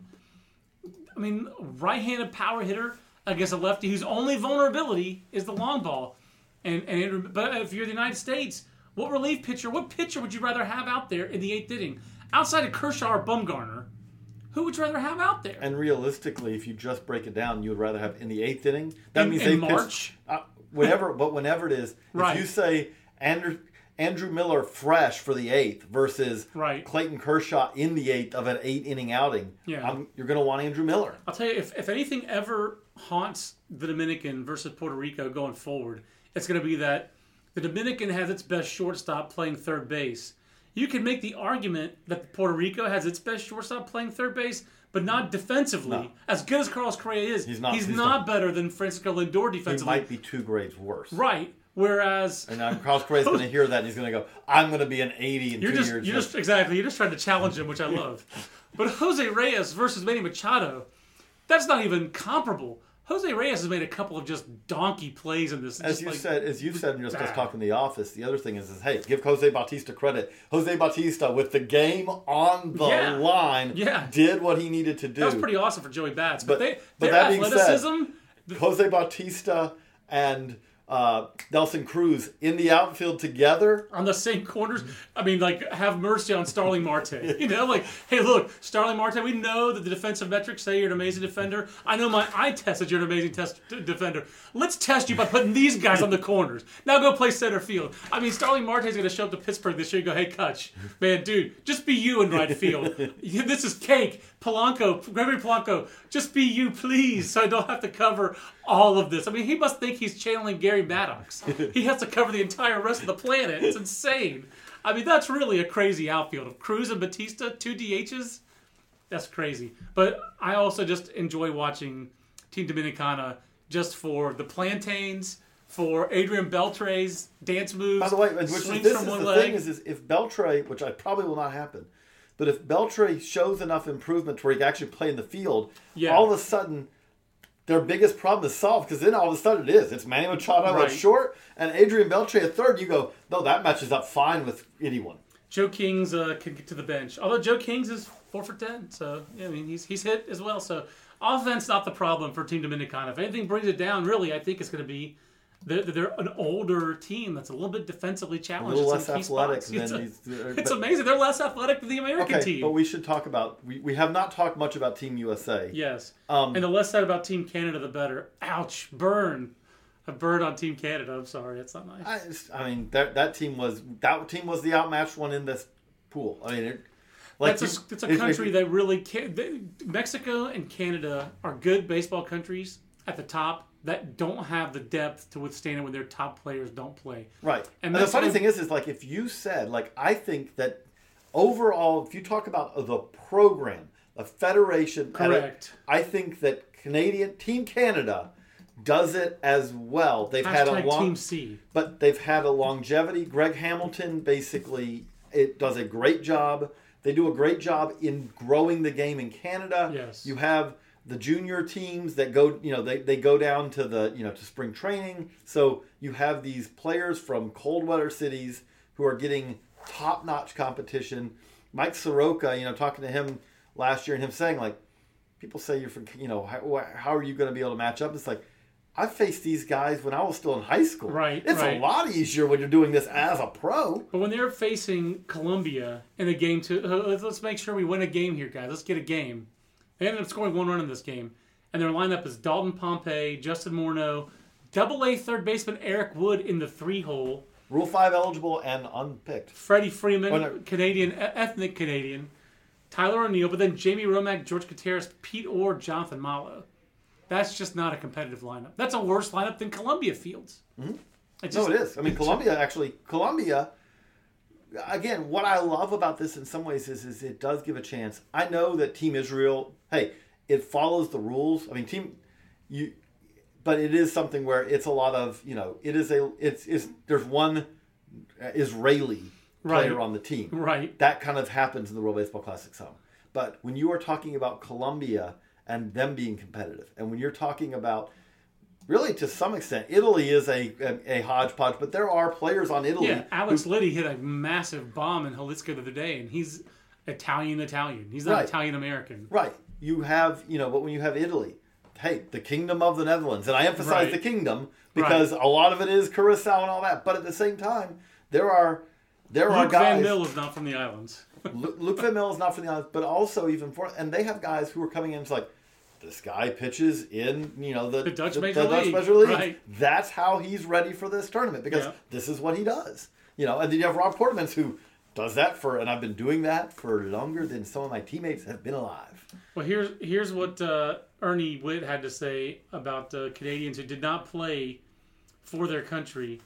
I mean, right-handed power hitter against a lefty whose only vulnerability is the long ball. And and but if you're the United States, what relief pitcher? What pitcher would you rather have out there in the eighth inning outside of Kershaw or Bumgarner? Who would you rather have out there? And realistically, if you just break it down, you would rather have in the eighth inning. That in, means in they March, pitch, uh, whatever. But whenever it is, right. if you say Andrew Andrew Miller fresh for the eighth versus right. Clayton Kershaw in the eighth of an eight inning outing, yeah. I'm, you're going to want Andrew Miller. I'll tell you, if if anything ever haunts the Dominican versus Puerto Rico going forward, it's going to be that the Dominican has its best shortstop playing third base. You can make the argument that Puerto Rico has its best shortstop playing third base, but not defensively. No. As good as Carlos Correa is, he's not, he's he's not, not better than Francisco Lindor defensively. He might be two grades worse. Right. Whereas... And now Carlos Correa's going to hear that and he's going to go, I'm going to be an eighty in you're two just, years. You're just, exactly. You're just trying to challenge him, which I love. But Jose Reyes versus Manny Machado, that's not even comparable. Jose Reyes has made a couple of just donkey plays in this. As you like, said, as you've said, just us bad. talking in the office. The other thing is, is hey, give Jose Bautista credit. Jose Bautista, with the game on the yeah. line, yeah. did what he needed to do. That was pretty awesome for Joey Bats. But, But, they, but their that being athleticism. said, Jose Bautista and uh, Nelson Cruz in the outfield together on the same corners. I mean, like, have mercy on Starling Marte. You know, like, hey, look, Starling Marte, we know that the defensive metrics say you're an amazing defender. I know my eye test that you're an amazing test d- defender. Let's test you by putting these guys on the corners. Now go play center field. I mean, Starling Marte is going to show up to Pittsburgh this year and go, hey, Kutch, man, dude, just be you in right field. This is cake. Polanco, Gregory Polanco, just be you, please, so I don't have to cover all of this. I mean, he must think he's channeling Gary Maddox. He has to cover the entire rest of the planet. It's insane. I mean, that's really a crazy outfield. Of Cruz and Batista, two D Hs, that's crazy. But I also just enjoy watching Team Dominicana just for the plantains, for Adrian Beltre's dance moves. By the way, which is, swings this from is one the leg. thing is, is if Beltre, which I probably will not happen, but if Beltre shows enough improvement to where he can actually play in the field, Yeah. all of a sudden their biggest problem is solved, because then all of a sudden it is. It's Manny Machado Right. at short and Adrian Beltre at third. You go, no, that matches up fine with anyone. Joe Kings uh, can get to the bench. Although Joe Kings is four for ten, so yeah, I mean he's he's hit as well. So offense not the problem for Team Dominicana. If anything brings it down, really, I think it's going to be they're, they're an older team that's a little bit defensively A challenged. little in less some key athletic spots. than It's, a- these. uh, it's but- amazing. They're less athletic than the American Okay, team. but we should talk about. We, we have not talked much about Team U S A. Yes. Um, and the less said about Team Canada, the better. Ouch! Burn. A bird on Team Canada. I'm sorry, it's not nice. I, just- I mean, that that team was that team was the outmatched one in this pool. I mean, it, like That's you- a, it's a if- country if- that really can they, Mexico and Canada are good baseball countries at the top that don't have the depth to withstand it when their top players don't play. Right. And And, the that's funny what- thing is, is like if you said, like I think that overall, if you talk about the program, the federation, and it- Correct. I think that Canadian Team Canada does it as well. They've had a Hashtag long, Team C. but they've had a longevity. Greg Hamilton basically it does a great job. They do a great job in growing the game in Canada. Yes. You have the junior teams that go, you know, they, they go down to the, you know, to spring training. So you have these players from cold weather cities who are getting top-notch competition. Mike Soroka, you know, talking to him last year and him saying, like, people say you're from, you know, how, how are you going to be able to match up? It's like, I faced these guys when I was still in high school. Right, It's right. a lot easier when you're doing this as a pro. But when they're facing Colombia in a game, to uh, let's, let's make sure we win a game here, guys. Let's get a game. They ended up scoring one run in this game, and their lineup is Dalton Pompey, Justin Morneau, Double A third baseman Eric Wood in the three hole, Rule five eligible and unpicked. Freddie Freeman, Oh, no. Canadian, e- ethnic Canadian, Tyler O'Neill, but then Jamie Romack, George Gutierrez, Pete Orr, Jonathan Malo. That's just not a competitive lineup. That's a worse lineup than Columbia Fields. Mm-hmm. No, it is. I mean, Columbia actually, Columbia, again, what I love about this in some ways is, is it does give a chance. I know that Team Israel, hey, it follows the rules. I mean, Team, you, but it is something where it's a lot of, you know, it is a, it's, it's there's one Israeli player Right. on the team. Right. That kind of happens in the World Baseball Classic some. But when you are talking about Colombia and them being competitive, and when you're talking about, really to some extent, Italy is a a, a hodgepodge, but there are players on Italy. Yeah, Alex who, Liddy hit a massive bomb in Jalisco the other day, and he's Italian-Italian. He's not Right. Italian-American. right. You have, you know, but when you have Italy, hey, the Kingdom of the Netherlands, and I emphasize Right. the kingdom because a lot of it is Curacao and all that. But at the same time, there are there are Luke guys. Van Mill is not from the islands. Lu- Luke Van Mill is not from the islands, but also even for, and they have guys who are coming in. It's like, this guy pitches in, you know, the, The Dutch the, Major the Dutch League. Major League. Right. That's how he's ready for this tournament because Yeah. this is what he does. You know, and then you have Rob Portmans who does that for, and I've been doing that for longer than some of my teammates have been alive. Well, here's here's what uh, Ernie Witt had to say about uh, Canadians who did not play for their country.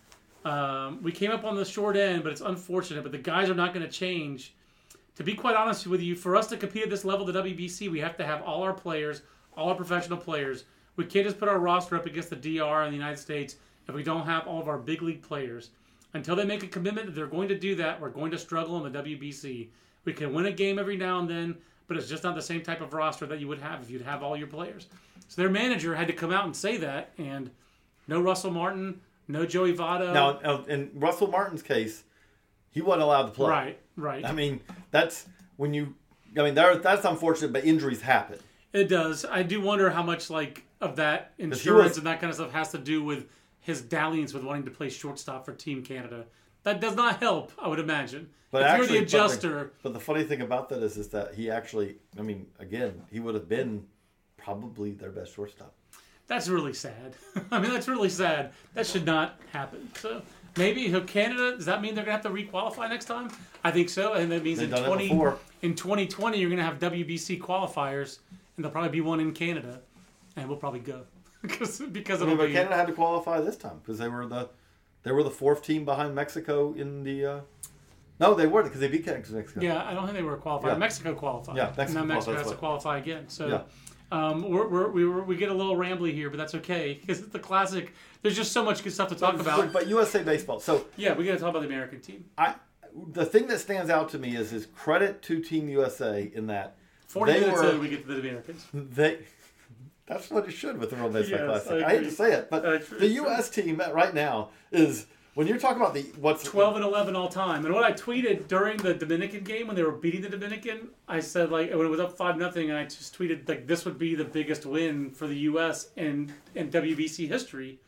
Um, we came up on the short end, but it's unfortunate. But the guys are not going to change. To be quite honest with you, for us to compete at this level, the W B C, we have to have all our players, all our professional players. We can't just put our roster up against the D R in the United States if we don't have all of our big league players. Until they make a commitment that they're going to do that, we're going to struggle in the W B C. We can win a game every now and then, but it's just not the same type of roster that you would have if you'd have all your players. So their manager had to come out and say that, and no Russell Martin, no Joey Votto. Now, now, in Russell Martin's case, he wasn't allowed to play. Right, right. I mean, that's when you. I mean, there, that's unfortunate, but injuries happen. It does. I do wonder how much like of that he insurance was- and that kind of stuff has to do with his dalliance with wanting to play shortstop for Team Canada. That does not help, I would imagine. But if actually, you're the but the- adjuster, But the funny thing about that is, is that he actually. I mean, again, he would have been probably their best shortstop. that's really sad. I mean, that's really sad. That should not happen. So maybe who- Canada, does that mean they're going to have to requalify next time? I think so. And that means They've in done it twenty before. in twenty twenty you're going to have W B C qualifiers, and there'll probably be one in Canada, and we'll probably go because because I mean, it'll but be Canada had to qualify this time because they were the they were the fourth team behind Mexico in the. Uh, no, they weren't because they beat Mexico. Yeah, I don't think they were qualified. Yeah. Mexico qualified. Yeah, Mexico and now Mexico qualified, has to that's qualify again. So, Yeah. Um, we're, we're, we we get a little rambly here, but that's okay because it's the classic. There's just so much good stuff to talk but, about. But U S A Baseball. So yeah, we got to talk about the American team. I, the thing that stands out to me is is credit to Team U S A in that Forty they minutes were, in, we get to the Americans. They. That's what it should with the World Baseball Yes, Classic. I I, hate to say it, but I the U S team right now is when you're talking about the what's twelve and eleven all time. And what I tweeted during the Dominican game when they were beating the Dominican, I said like when it was up five nothing, and I just tweeted like this would be the biggest win for the U S in in W B C history.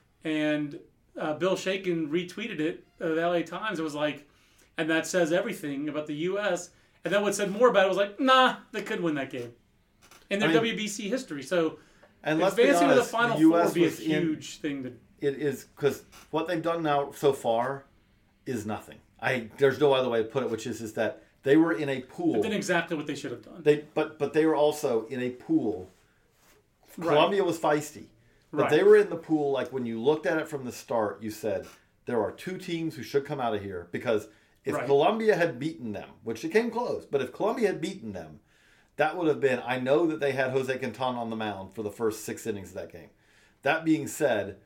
And uh, Bill Shaken retweeted it, uh, the L A Times. It was like, and that says everything about the U S. And then what said more about it was like, nah, they could win that game in their I mean, W B C history. So and let's be honest, advancing to the Final the U S Four would be a was huge in, thing to. It is because what they've done now so far is nothing. I there's no other way to put it, which is is that they were in a pool. They did exactly what they should have done. They but but they were also in a pool. Right. Columbia was feisty, but right. they were in the pool. Like when you looked at it from the start, you said there are two teams who should come out of here because if right. Columbia had beaten them, which it came close, but if Columbia had beaten them, that would have been. I know that they had Jose Quintana on the mound for the first six innings of that game. That being said,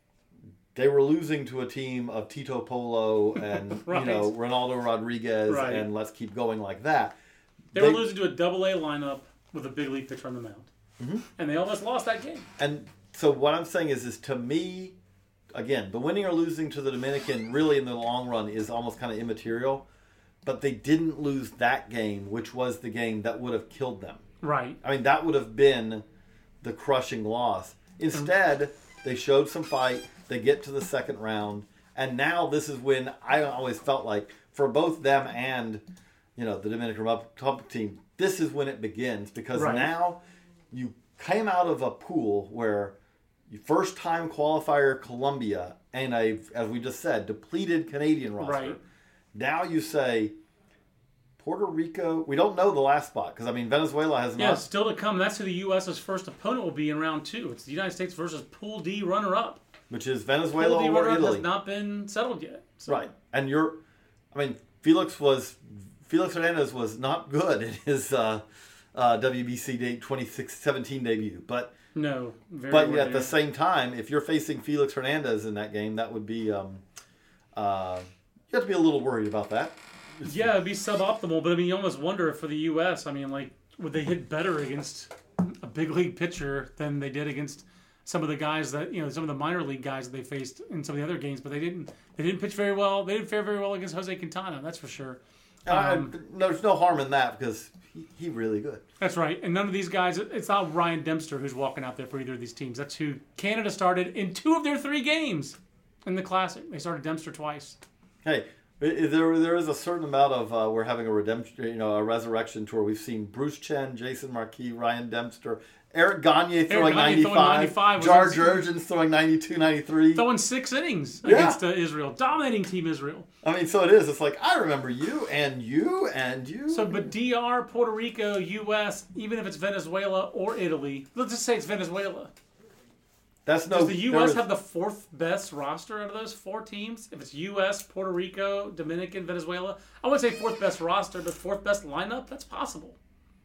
they were losing to a team of Tito Polo and right. you know Ronaldo Rodriguez, right. and let's keep going like that. They, they were losing to a double A lineup with a big league pitcher on the mound, mm-hmm. and they almost lost that game. And so what I'm saying is, is to me, again, the winning or losing to the Dominican really in the long run is almost kind of immaterial. But they didn't lose that game, which was the game that would have killed them. Right. I mean, that would have been the crushing loss. Instead, they showed some fight. They get to the second round. And now this is when I always felt like for both them and, you know, the Dominican Republic team, this is when it begins. Because right. now you came out of a pool where you first-time qualifier Colombia and a, as we just said, depleted Canadian roster. Right. Now you say Puerto Rico. We don't know the last spot because I mean Venezuela has yeah, not. Yeah, still to come. That's who the U S's first opponent will be in round two. It's the United States versus Pool D runner-up, which is Venezuela Pool D or Italy. Has not been settled yet. So. Right, and you're. I mean, Felix was Felix Hernandez was not good in his uh, uh, W B C day twenty seventeen debut, but no. Very but ordinary. at the same time, if you're facing Felix Hernandez in that game, that would be. Um, uh, You have to be a little worried about that. Yeah, it'd be suboptimal, but I mean, you almost wonder if for the U S, I mean, like, would they hit better against a big league pitcher than they did against some of the guys that, you know, some of the minor league guys that they faced in some of the other games? But they didn't. They didn't pitch very well. They didn't fare very well against Jose Quintana. That's for sure. Um, uh, there's no harm in that because he, he really good. That's right. And none of these guys. It's not Ryan Dempster who's walking out there for either of these teams. That's who Canada started in two of their three games in the Classic. They started Dempster twice. Hey, there there is a certain amount of uh, we're having a redemption, you know, a resurrection tour. We've seen Bruce Chen, Jason Marquis, Ryan Dempster, Eric Gagne throwing ninety-five, ninety-five Jar Jurgens throwing ninety-two, ninety-three, throwing six innings yeah. against uh, Israel, dominating Team Israel. I mean, so it is. It's like I remember you and you and you. So, but D R, Puerto Rico, U S, even if it's Venezuela or Italy, let's just say it's Venezuela. That's no. Does the U S is, have the fourth best roster out of those four teams? If it's U S, Puerto Rico, Dominican, Venezuela, I wouldn't say fourth best roster, but fourth best lineup. That's possible.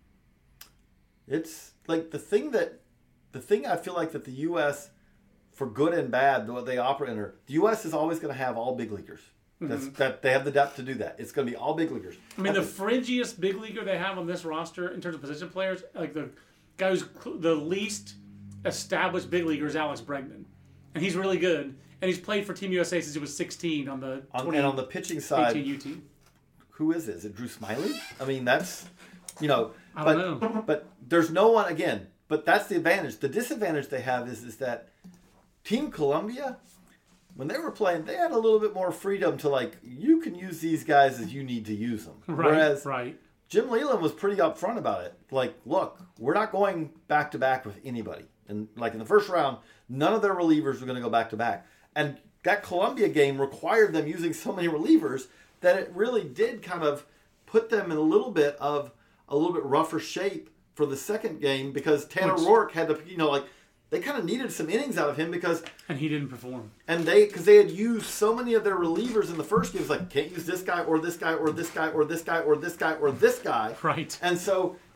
It's like the thing that, the thing I feel like that the U S, for good and bad, what they operate under, the U S is always going to have all big leaguers. That's, mm-hmm. That they have the depth to do that. It's going to be all big leaguers. I mean, the fringiest big leaguer they have on this roster in terms of position players, like the guy who's the least established big leaguer is Alex Bregman, and he's really good. And he's played for Team U S A since he was sixteen on the on, and on the pitching side. U team. Who is it? Is it Drew Smyly? I mean, that's you know. I but, don't know. But there's no one again. But that's the advantage. The disadvantage they have is is that Team Colombia, when they were playing, they had a little bit more freedom to like you can use these guys as you need to use them. Right. Whereas right. Jim Leyland was pretty upfront about it. Like, look, we're not going back to back with anybody. And like in the first round, none of their relievers were going to go back to back. And that Colombia game required them using so many relievers that it really did kind of put them in a little bit of a little bit rougher shape for the second game because Tanner Which, Rourke had to, you know, like they kind of needed some innings out of him because and he didn't perform. And they because they had used so many of their relievers in the first game. It's like can't use this guy or this guy or this guy or this guy or this guy or this guy. Right. And so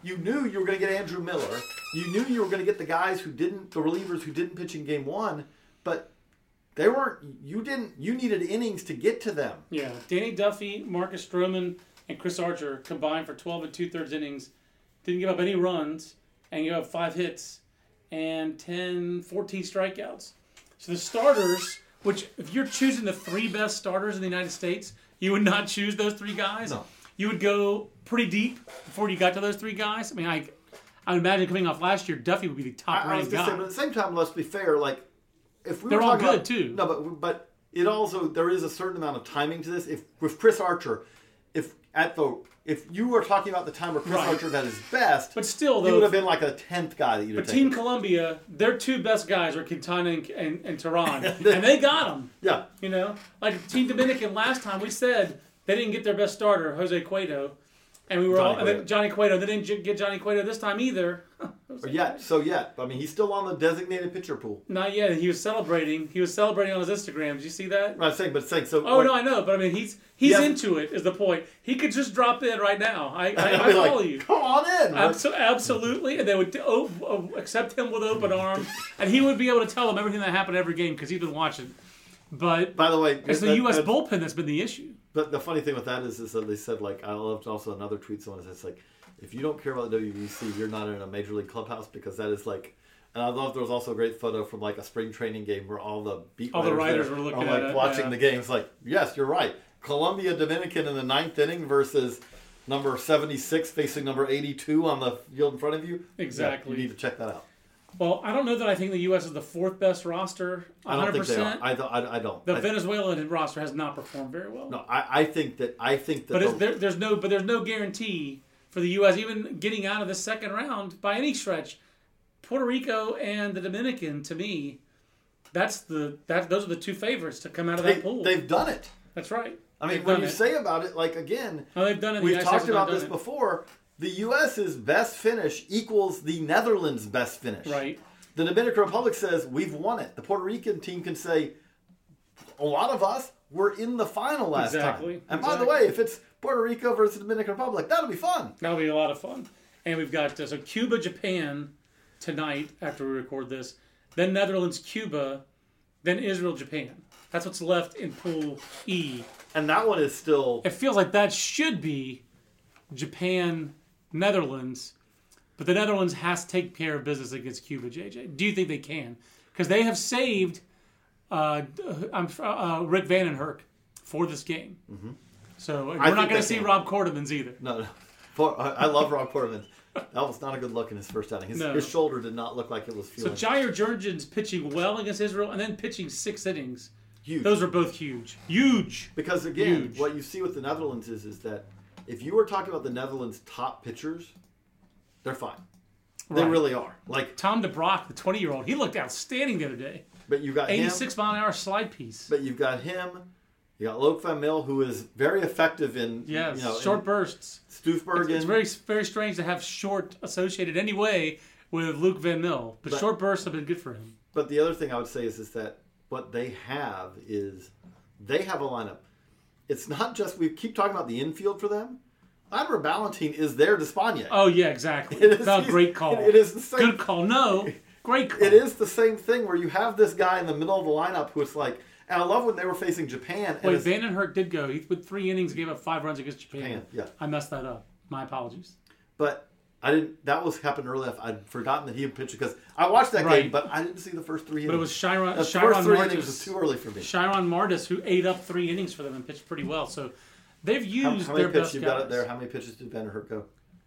you knew you were going to get Andrew Miller. You knew you were going to get the guys who didn't, the relievers who didn't pitch in game one, but they weren't, you didn't, you needed innings to get to them. Yeah. Danny Duffy, Marcus Stroman, and Chris Archer combined for twelve and two-thirds innings. Didn't give up any runs and gave up five hits and ten, fourteen strikeouts. So the starters, which if you're choosing the three best starters in the United States, you would not choose those three guys. No. You would go pretty deep before you got to those three guys. I mean, I, I would imagine coming off last year, Duffy would be the top I, I was ranked going guy. to say, but at the same time, let's be fair, like, if we They're were all talking good, about, too. No, but but it also, there is a certain amount of timing to this. If with Chris Archer, if at the if you were talking about the time where Chris Right. Archer was at his best, But still, he though, would have been like a tenth guy that you'd have But Team taken. Columbia, their two best guys are Quintana and, and, and Tehran, and they got them. Yeah. You know, like Team Dominican last time, we said they didn't get their best starter, Jose Cueto, and we were Johnny all and Cueto. then Johnny Cueto. They didn't j- get Johnny Cueto this time either. Or yet, so yet. I mean, he's still on the designated pitcher pool. Not yet. He was celebrating. He was celebrating on his Instagram. Did you see that? I'm not saying, but saying so. Oh like, no, I know, but I mean, he's he's Yeah. into it. Is the point? He could just drop in right now. I I, I'd I be follow like, you. come on in. Abso- absolutely, and they would oh, oh, accept him with open arms, and he would be able to tell them everything that happened every game because he's been watching. But By the way, it's the that- U S that- bullpen that's been the issue. But the funny thing with that is, is that they said, like, I loved also another tweet someone says, like, if you don't care about the W B C, you're not in a major league clubhouse, because that is like, and I love there was also a great photo from like a spring training game where all the beat All the writers there were looking are, at like it, watching yeah. the game. It's like, yes, you're right. Columbia Dominican in the ninth inning versus number seventy-six facing number eighty-two on the field in front of you. Exactly. Yeah, you need to check that out. Well, I don't know that I think the U S is the fourth best roster. I one don't hundred think they are. percent. I don't. I, I don't. The I, Venezuelan roster has not performed very well. no, I, I think that I think that. but it's, the- there, there's no but there's no guarantee for the U S even getting out of the second round by any stretch. Puerto Rico and the Dominican, to me, that's the that those are the two favorites to come out of they, that pool. they've done it. That's right. I mean, They've when done you it. say about it, like again, No, they've done it. The we've United States talked has not about this done it. before. The US's best finish equals the Netherlands' best finish. Right. The Dominican Republic says we've won it. The Puerto Rican team can say a lot of us were in the final last Exactly. time. And by the Exactly. way, if it's Puerto Rico versus the Dominican Republic, that'll be fun. That'll be a lot of fun. And we've got uh, so Cuba, Japan tonight after we record this. Then Netherlands, Cuba. Then Israel, Japan. That's what's left in Pool E. And that one is still. It feels like that should be Japan, Netherlands. But the Netherlands has to take care of business against Cuba, J J. Do you think they can? Because they have saved uh, uh, uh, Rick Vandenherk for this game. Mm-hmm. So we're I not think going to they see can. Rob Quartermans either. No, no. For, I, I love Rob Portman. That was not a good look in his first outing. His, No. his shoulder did not look like it was So feeling Jair Jurgen's pitching well against Israel and then pitching six innings. huge. Those are both huge. Huge. Because again, Huge. what you see with the Netherlands is is that if you were talking about the Netherlands' top pitchers, they're fine. They Right. really are. Like, Tom DeBrock, the twenty-year-old, he looked outstanding the other day. but you got him. eighty-six mile an hour slide piece. But you've got him. You got Loke Van Mil, who is very effective in Yes, you know short in bursts. Stoofbergen. It's, it's very very strange to have short associated anyway with Luke Van Mil, but, But- short bursts have been good for him. But the other thing I would say is is that what they have is they have a lineup. It's not just we keep talking about the infield for them. Ira Ballantine is their Despaigne. Oh yeah, exactly. It is- Oh, great call. it is the same- Good call. No, great call. It is the same thing where you have this guy in the middle of the lineup who's like, and I love when they were facing Japan. And Wait, it's- Vandenherk did go. He with three innings gave up five runs against Japan. Japan, yeah. I messed that up. My apologies. But I didn't. That was happened early enough. I'd forgotten that he had pitched because I watched that Right. game, but I didn't see the first three innings. But it was Chiron, the Chiron first three Martis. innings was too early for me. Chiron Martis, who ate up three innings for them and pitched pretty well. So they've How, used how many their pitches best you guys. got it there? How many pitches did Vanderhurt go?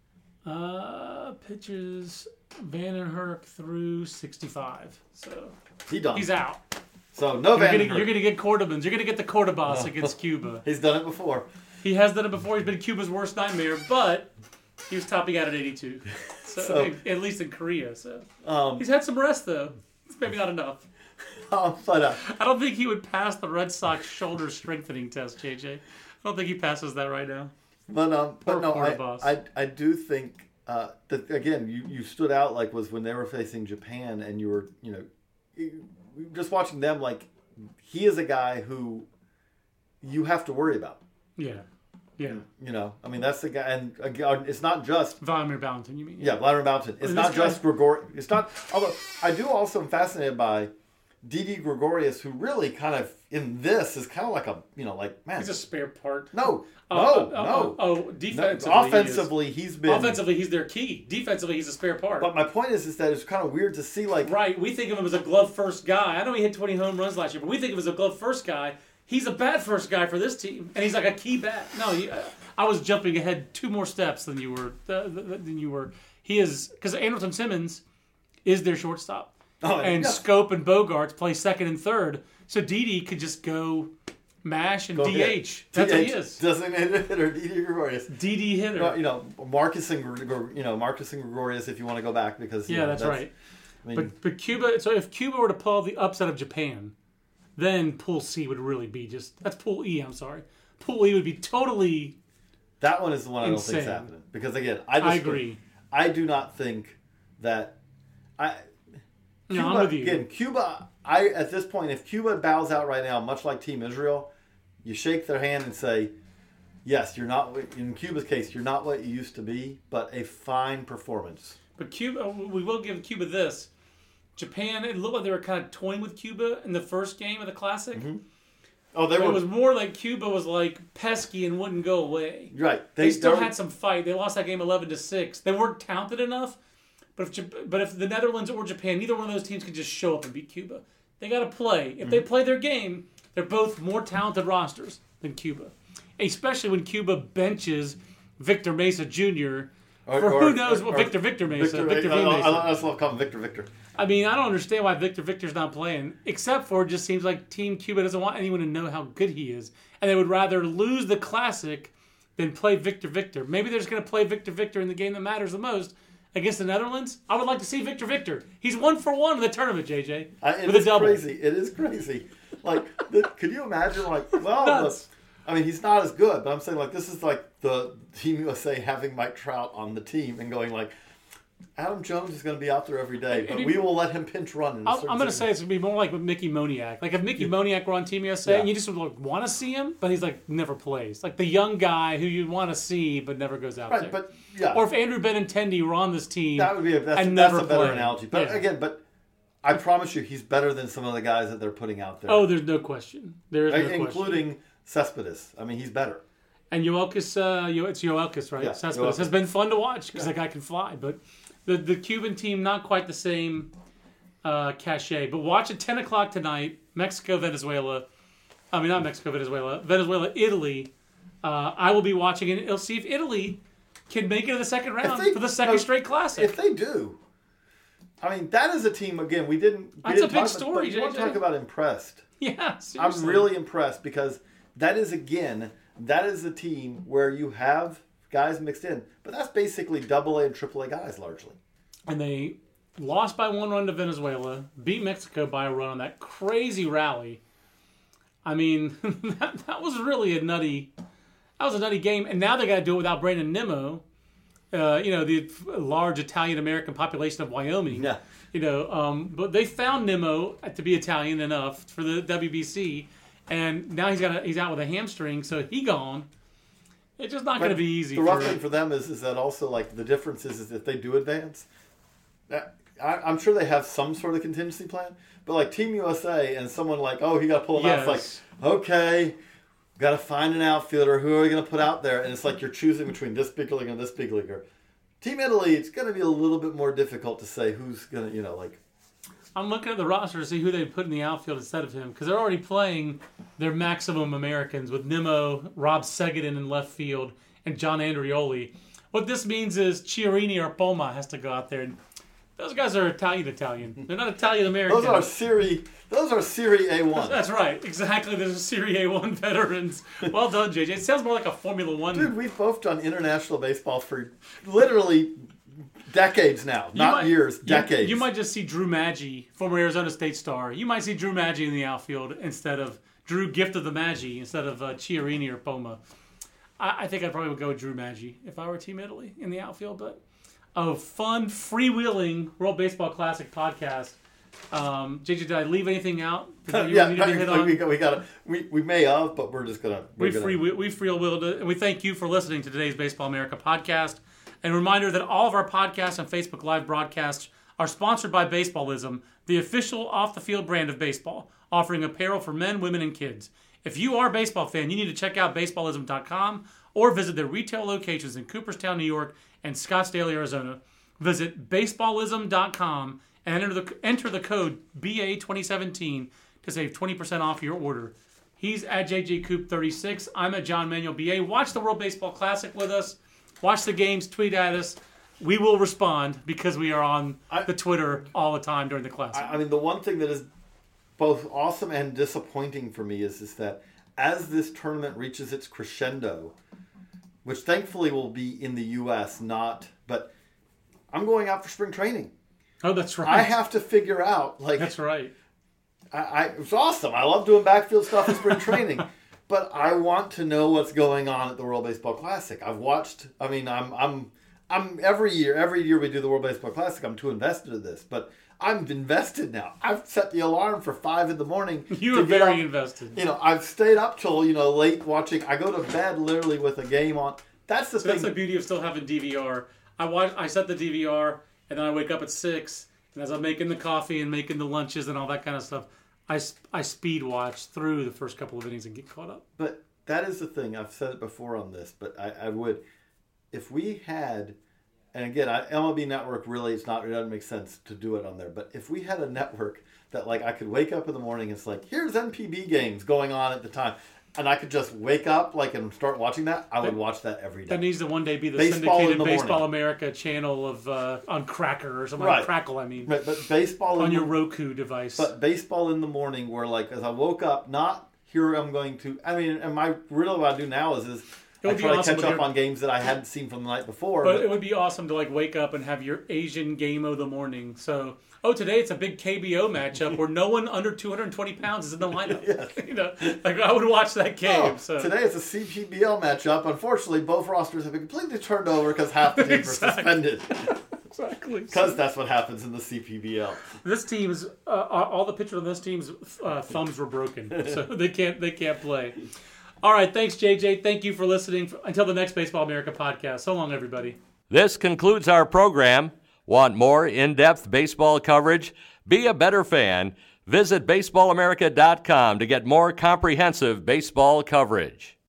Uh, pitches Vandenherk through sixty-five. So He done. he's out. So no You're gonna, Vanderhurt. you're gonna get Cordobans. You're gonna get the Cordobas against Cuba. He's done it before. He has done it before. He's been Cuba's worst nightmare, but he was topping out at eighty-two. So, So- at least in Korea. So Um, he's had some rest though. It's maybe not enough. um, but uh, I don't think he would pass the Red Sox shoulder strengthening test, J J. I don't think he passes that right now. but um, but Poor no, I, Cordobas. I I do think uh, that again you, you stood out like was when they were facing Japan and you were you know you- just watching them like he is a guy who you have to worry about. Yeah. Yeah. You know, I mean, that's the guy. And again, it's not just Vladimir Valentin, you mean? Yeah, Vladimir Valentin. It's And not this guy- just Gregor. It's not. Although I do also am fascinated by Didi Gregorius, who really kind of in this is kind of like a you know like man. He's a spare part. no, Oh, no, oh, no. oh, oh, No, defensively. offensively, he's he been. is. Offensively, he's their key. Defensively, he's a spare part. But my point is, is that it's kind of weird to see like Right, we think of him as a glove first guy. I know he hit twenty home runs last year, but we think of him as a glove first guy. He's a bat first guy for this team, and he's like a key bat. No, he, uh, I was jumping ahead two more steps than you were. Uh, than you were. He is because Andrelton Simmons is their shortstop, Oh, and yeah. Scope and Bogarts play second and third. So Didi could just go mash and Go D ahead. H. That's what he is. Designated hitter Didi Gregorius. D D hitter. Well, you know Marcus and Gregor- you know Marcus and Gregorius if you want to go back because you yeah, know, that's, right. I mean, But but Cuba. So if Cuba were to pull the upset of Japan, then Pool C would really be just that's Pool E. I'm sorry. Pool E would be totally. that one is the one I don't think is Insane. happening because again I just I agree. I do not think that I. No, Cuba, I'm with you. Again, Cuba. I at this point, if Cuba bows out right now, much like Team Israel, you shake their hand and say, "Yes, you're not." In Cuba's case, you're not what you used to be, but a fine performance. But Cuba, we will give Cuba this. Japan, it looked like they were kind of toying with Cuba in the first game of the Classic. Mm-hmm. Oh, they But were it was more like Cuba was like pesky and wouldn't go away. right. They, still they were- had some fight. They lost that game eleven to six. They weren't talented enough. But if Jap- but if the Netherlands or Japan, neither one of those teams could just show up and beat Cuba. They got to play. If they Mm-hmm. play their game, they're both more talented rosters than Cuba. Especially when Cuba benches Victor Mesa Junior or- for or- who knows or- what or Victor Victor Mesa. Victor, Victor I, V. I, Mesa. I, I just love calling him Victor Victor. I mean, I don't understand why Victor Victor's not playing, except for it just seems like Team Cuba doesn't want anyone to know how good he is. And they would rather lose the Classic than play Victor Victor. Maybe they're just going to play Victor Victor in the game that matters the most against the Netherlands. I would like to see Victor Victor. He's one for one in the tournament, J J, I, it with a is double. crazy. It is crazy. Like, the, could you imagine? Like, well, Nuts. the, I mean, he's not as good, but I'm saying like this is like the Team U S A having Mike Trout on the team and going like, Adam Jones is going to be out there every day, but It- we will let him pinch run. In I'm, certain I'm going to say situations. it's going to be more like with Mickey Moniak. Like if Mickey Moniak were on Team U S A, Yeah. and you just would like, want to see him, but he's like never plays. Like the young guy who you want to see but never goes out right, there. but yeah, Or if Andrew Benintendi were on this team, that would be a, that's, and that's never a better play. analogy. But Yeah. again, but I promise you, he's better than some of the guys that they're putting out there. Oh, there's no question. There is no question. including Cespedes. I mean, he's better. And Joelkis, uh, Yo- it's Joelkis, right? Yeah, Cespedes Joelkis. has been fun to watch because that guy can fly. But the the Cuban team, not quite the same uh, cachet. But watch at ten o'clock tonight, Mexico, Venezuela. I mean, not Mexico, Venezuela. Venezuela, Italy. Uh, I will be watching it. It'll see if Italy can make it to the second round they- for the second no, straight Classic. If they do, I mean, that is a team. Again, we didn't. We That's didn't a big talk story, About, but you want to J J. talk about impressed? yeah, I'm seriously. really impressed because that is again that is a team where you have guys mixed in, but that's basically double A and triple A guys largely. And they lost by one run to Venezuela, beat Mexico by a run on that crazy rally. I mean, that, that was really a nutty. That was a nutty game, and now they got to do it without Brandon Nimmo. Uh, you know, the large Italian American population of Wyoming. Yeah. You know, um, but they found Nimmo to be Italian enough for the W B C, and now he's got a, he's out with a hamstring, so he gone. It's just not going to be easy. The for, rough thing for them is is that also like the difference is, is if they do advance, that- I, I'm sure they have some sort of contingency plan. But like Team U S A and someone like, oh, he got to pull him out. Yes. It's like, okay, got to find an outfielder. Who are we going to put out there? And it's like you're choosing between this big leaguer and this big leaguer. Team Italy, it's going to be a little bit more difficult to say who's going to, you know, like. I'm looking at the roster to see who they put in the outfield instead of him because they're already playing their maximum Americans with Nimmo, Rob Segedin in left field, and John Andrioli. What this means is Chiarini or Poma has to go out there. And those guys are Italian Italian. They're not Italian American. Those are Serie. Those are Serie A one. That's right, exactly. There's Serie A one veterans. Well done, J J. It sounds more like a Formula One. Dude, we've both done international baseball for literally decades now. You Not might- years, you- decades. You, might just see Drew Maggi, former Arizona State star. You might see Drew Maggi in the outfield instead of Drew Gift of the Maggi instead of uh, Chiarini or Poma. I, I think I probably would go with Drew Maggi if I were Team Italy in the outfield. But a fun, freewheeling World Baseball Classic podcast Um, J J, did I leave anything out? Did you yeah, need to be hit like on? we got, we got we we may have, but we're just gonna we're We gonna, free we, we free willed it, and we thank you for listening to today's Baseball America podcast. And a reminder that all of our podcasts and Facebook Live broadcasts are sponsored by Baseballism, the official off-the-field brand of baseball, offering apparel for men, women, and kids. If you are a baseball fan, you need to check out baseballism dot com or visit their retail locations in Cooperstown, New York, and Scottsdale, Arizona. Visit baseballism dot com and enter the enter the code B A twenty seventeen to save twenty percent off your order. He's at J J Coop thirty-six. I'm at John Manuel B A. Watch the World Baseball Classic with us. Watch the games. Tweet at us. We will respond because we are on I, the Twitter all the time during the Classic. I, I mean, the one thing that is both awesome and disappointing for me is, is that as this tournament reaches its crescendo, which thankfully will be in the U S, not, but I'm going out for spring training. Oh, that's right. I have to figure out, like... That's right. I, I It's awesome. I love doing backfield stuff in spring training. But I want to know what's going on at the World Baseball Classic. I've watched, I mean, I'm, I'm, I'm every year, every year we do the World Baseball Classic, I'm too invested in this. But I'm invested now. I've set the alarm for five in the morning. You are very up, invested. You know, I've stayed up till, you know, late watching. I go to bed literally with a game on. That's the so thing. That's the beauty of still having D V R. I watch, I set the D V R, and then I wake up at six, and as I'm making the coffee and making the lunches and all that kind of stuff, I, I speed watch through the first couple of innings and get caught up. But that is the thing. I've said it before on this, but I, I would, if we had, and again, I, M L B Network really, it's not, it doesn't make sense to do it on there. But if we had a network that, like, I could wake up in the morning, and it's like, here's N P B games going on at the time, and I could just wake up, like, and start watching that, I would that, watch that every day. That needs to one day be the baseball syndicated Baseball morning. America channel of uh, on Cracker or something. Right. Like Crackle, I mean. Right, but baseball on in your the, Roku device. But baseball in the morning, where, like, as I woke up, not here I'm going to, I mean, and my, really what I do now is, is I try to awesome catch up on games that I hadn't seen from the night before. But, but it would be awesome to, like, wake up and have your Asian game of the morning. So, oh, today it's a big K B O matchup where no one under two hundred twenty pounds is in the lineup. Yes. You know, like, I would watch that game. Oh, so today it's a C P B L matchup. Unfortunately, both rosters have been completely turned over because half the teams Exactly. are suspended. Exactly. Because that's what happens in the C P B L. This team's uh, all the pitchers on this team's uh, thumbs were broken, so they can't they can't play. All right, thanks, J J. Thank you for listening. Until the next Baseball America podcast. So long, everybody. This concludes our program. Want more in-depth baseball coverage? Be a better fan. Visit baseball america dot com to get more comprehensive baseball coverage.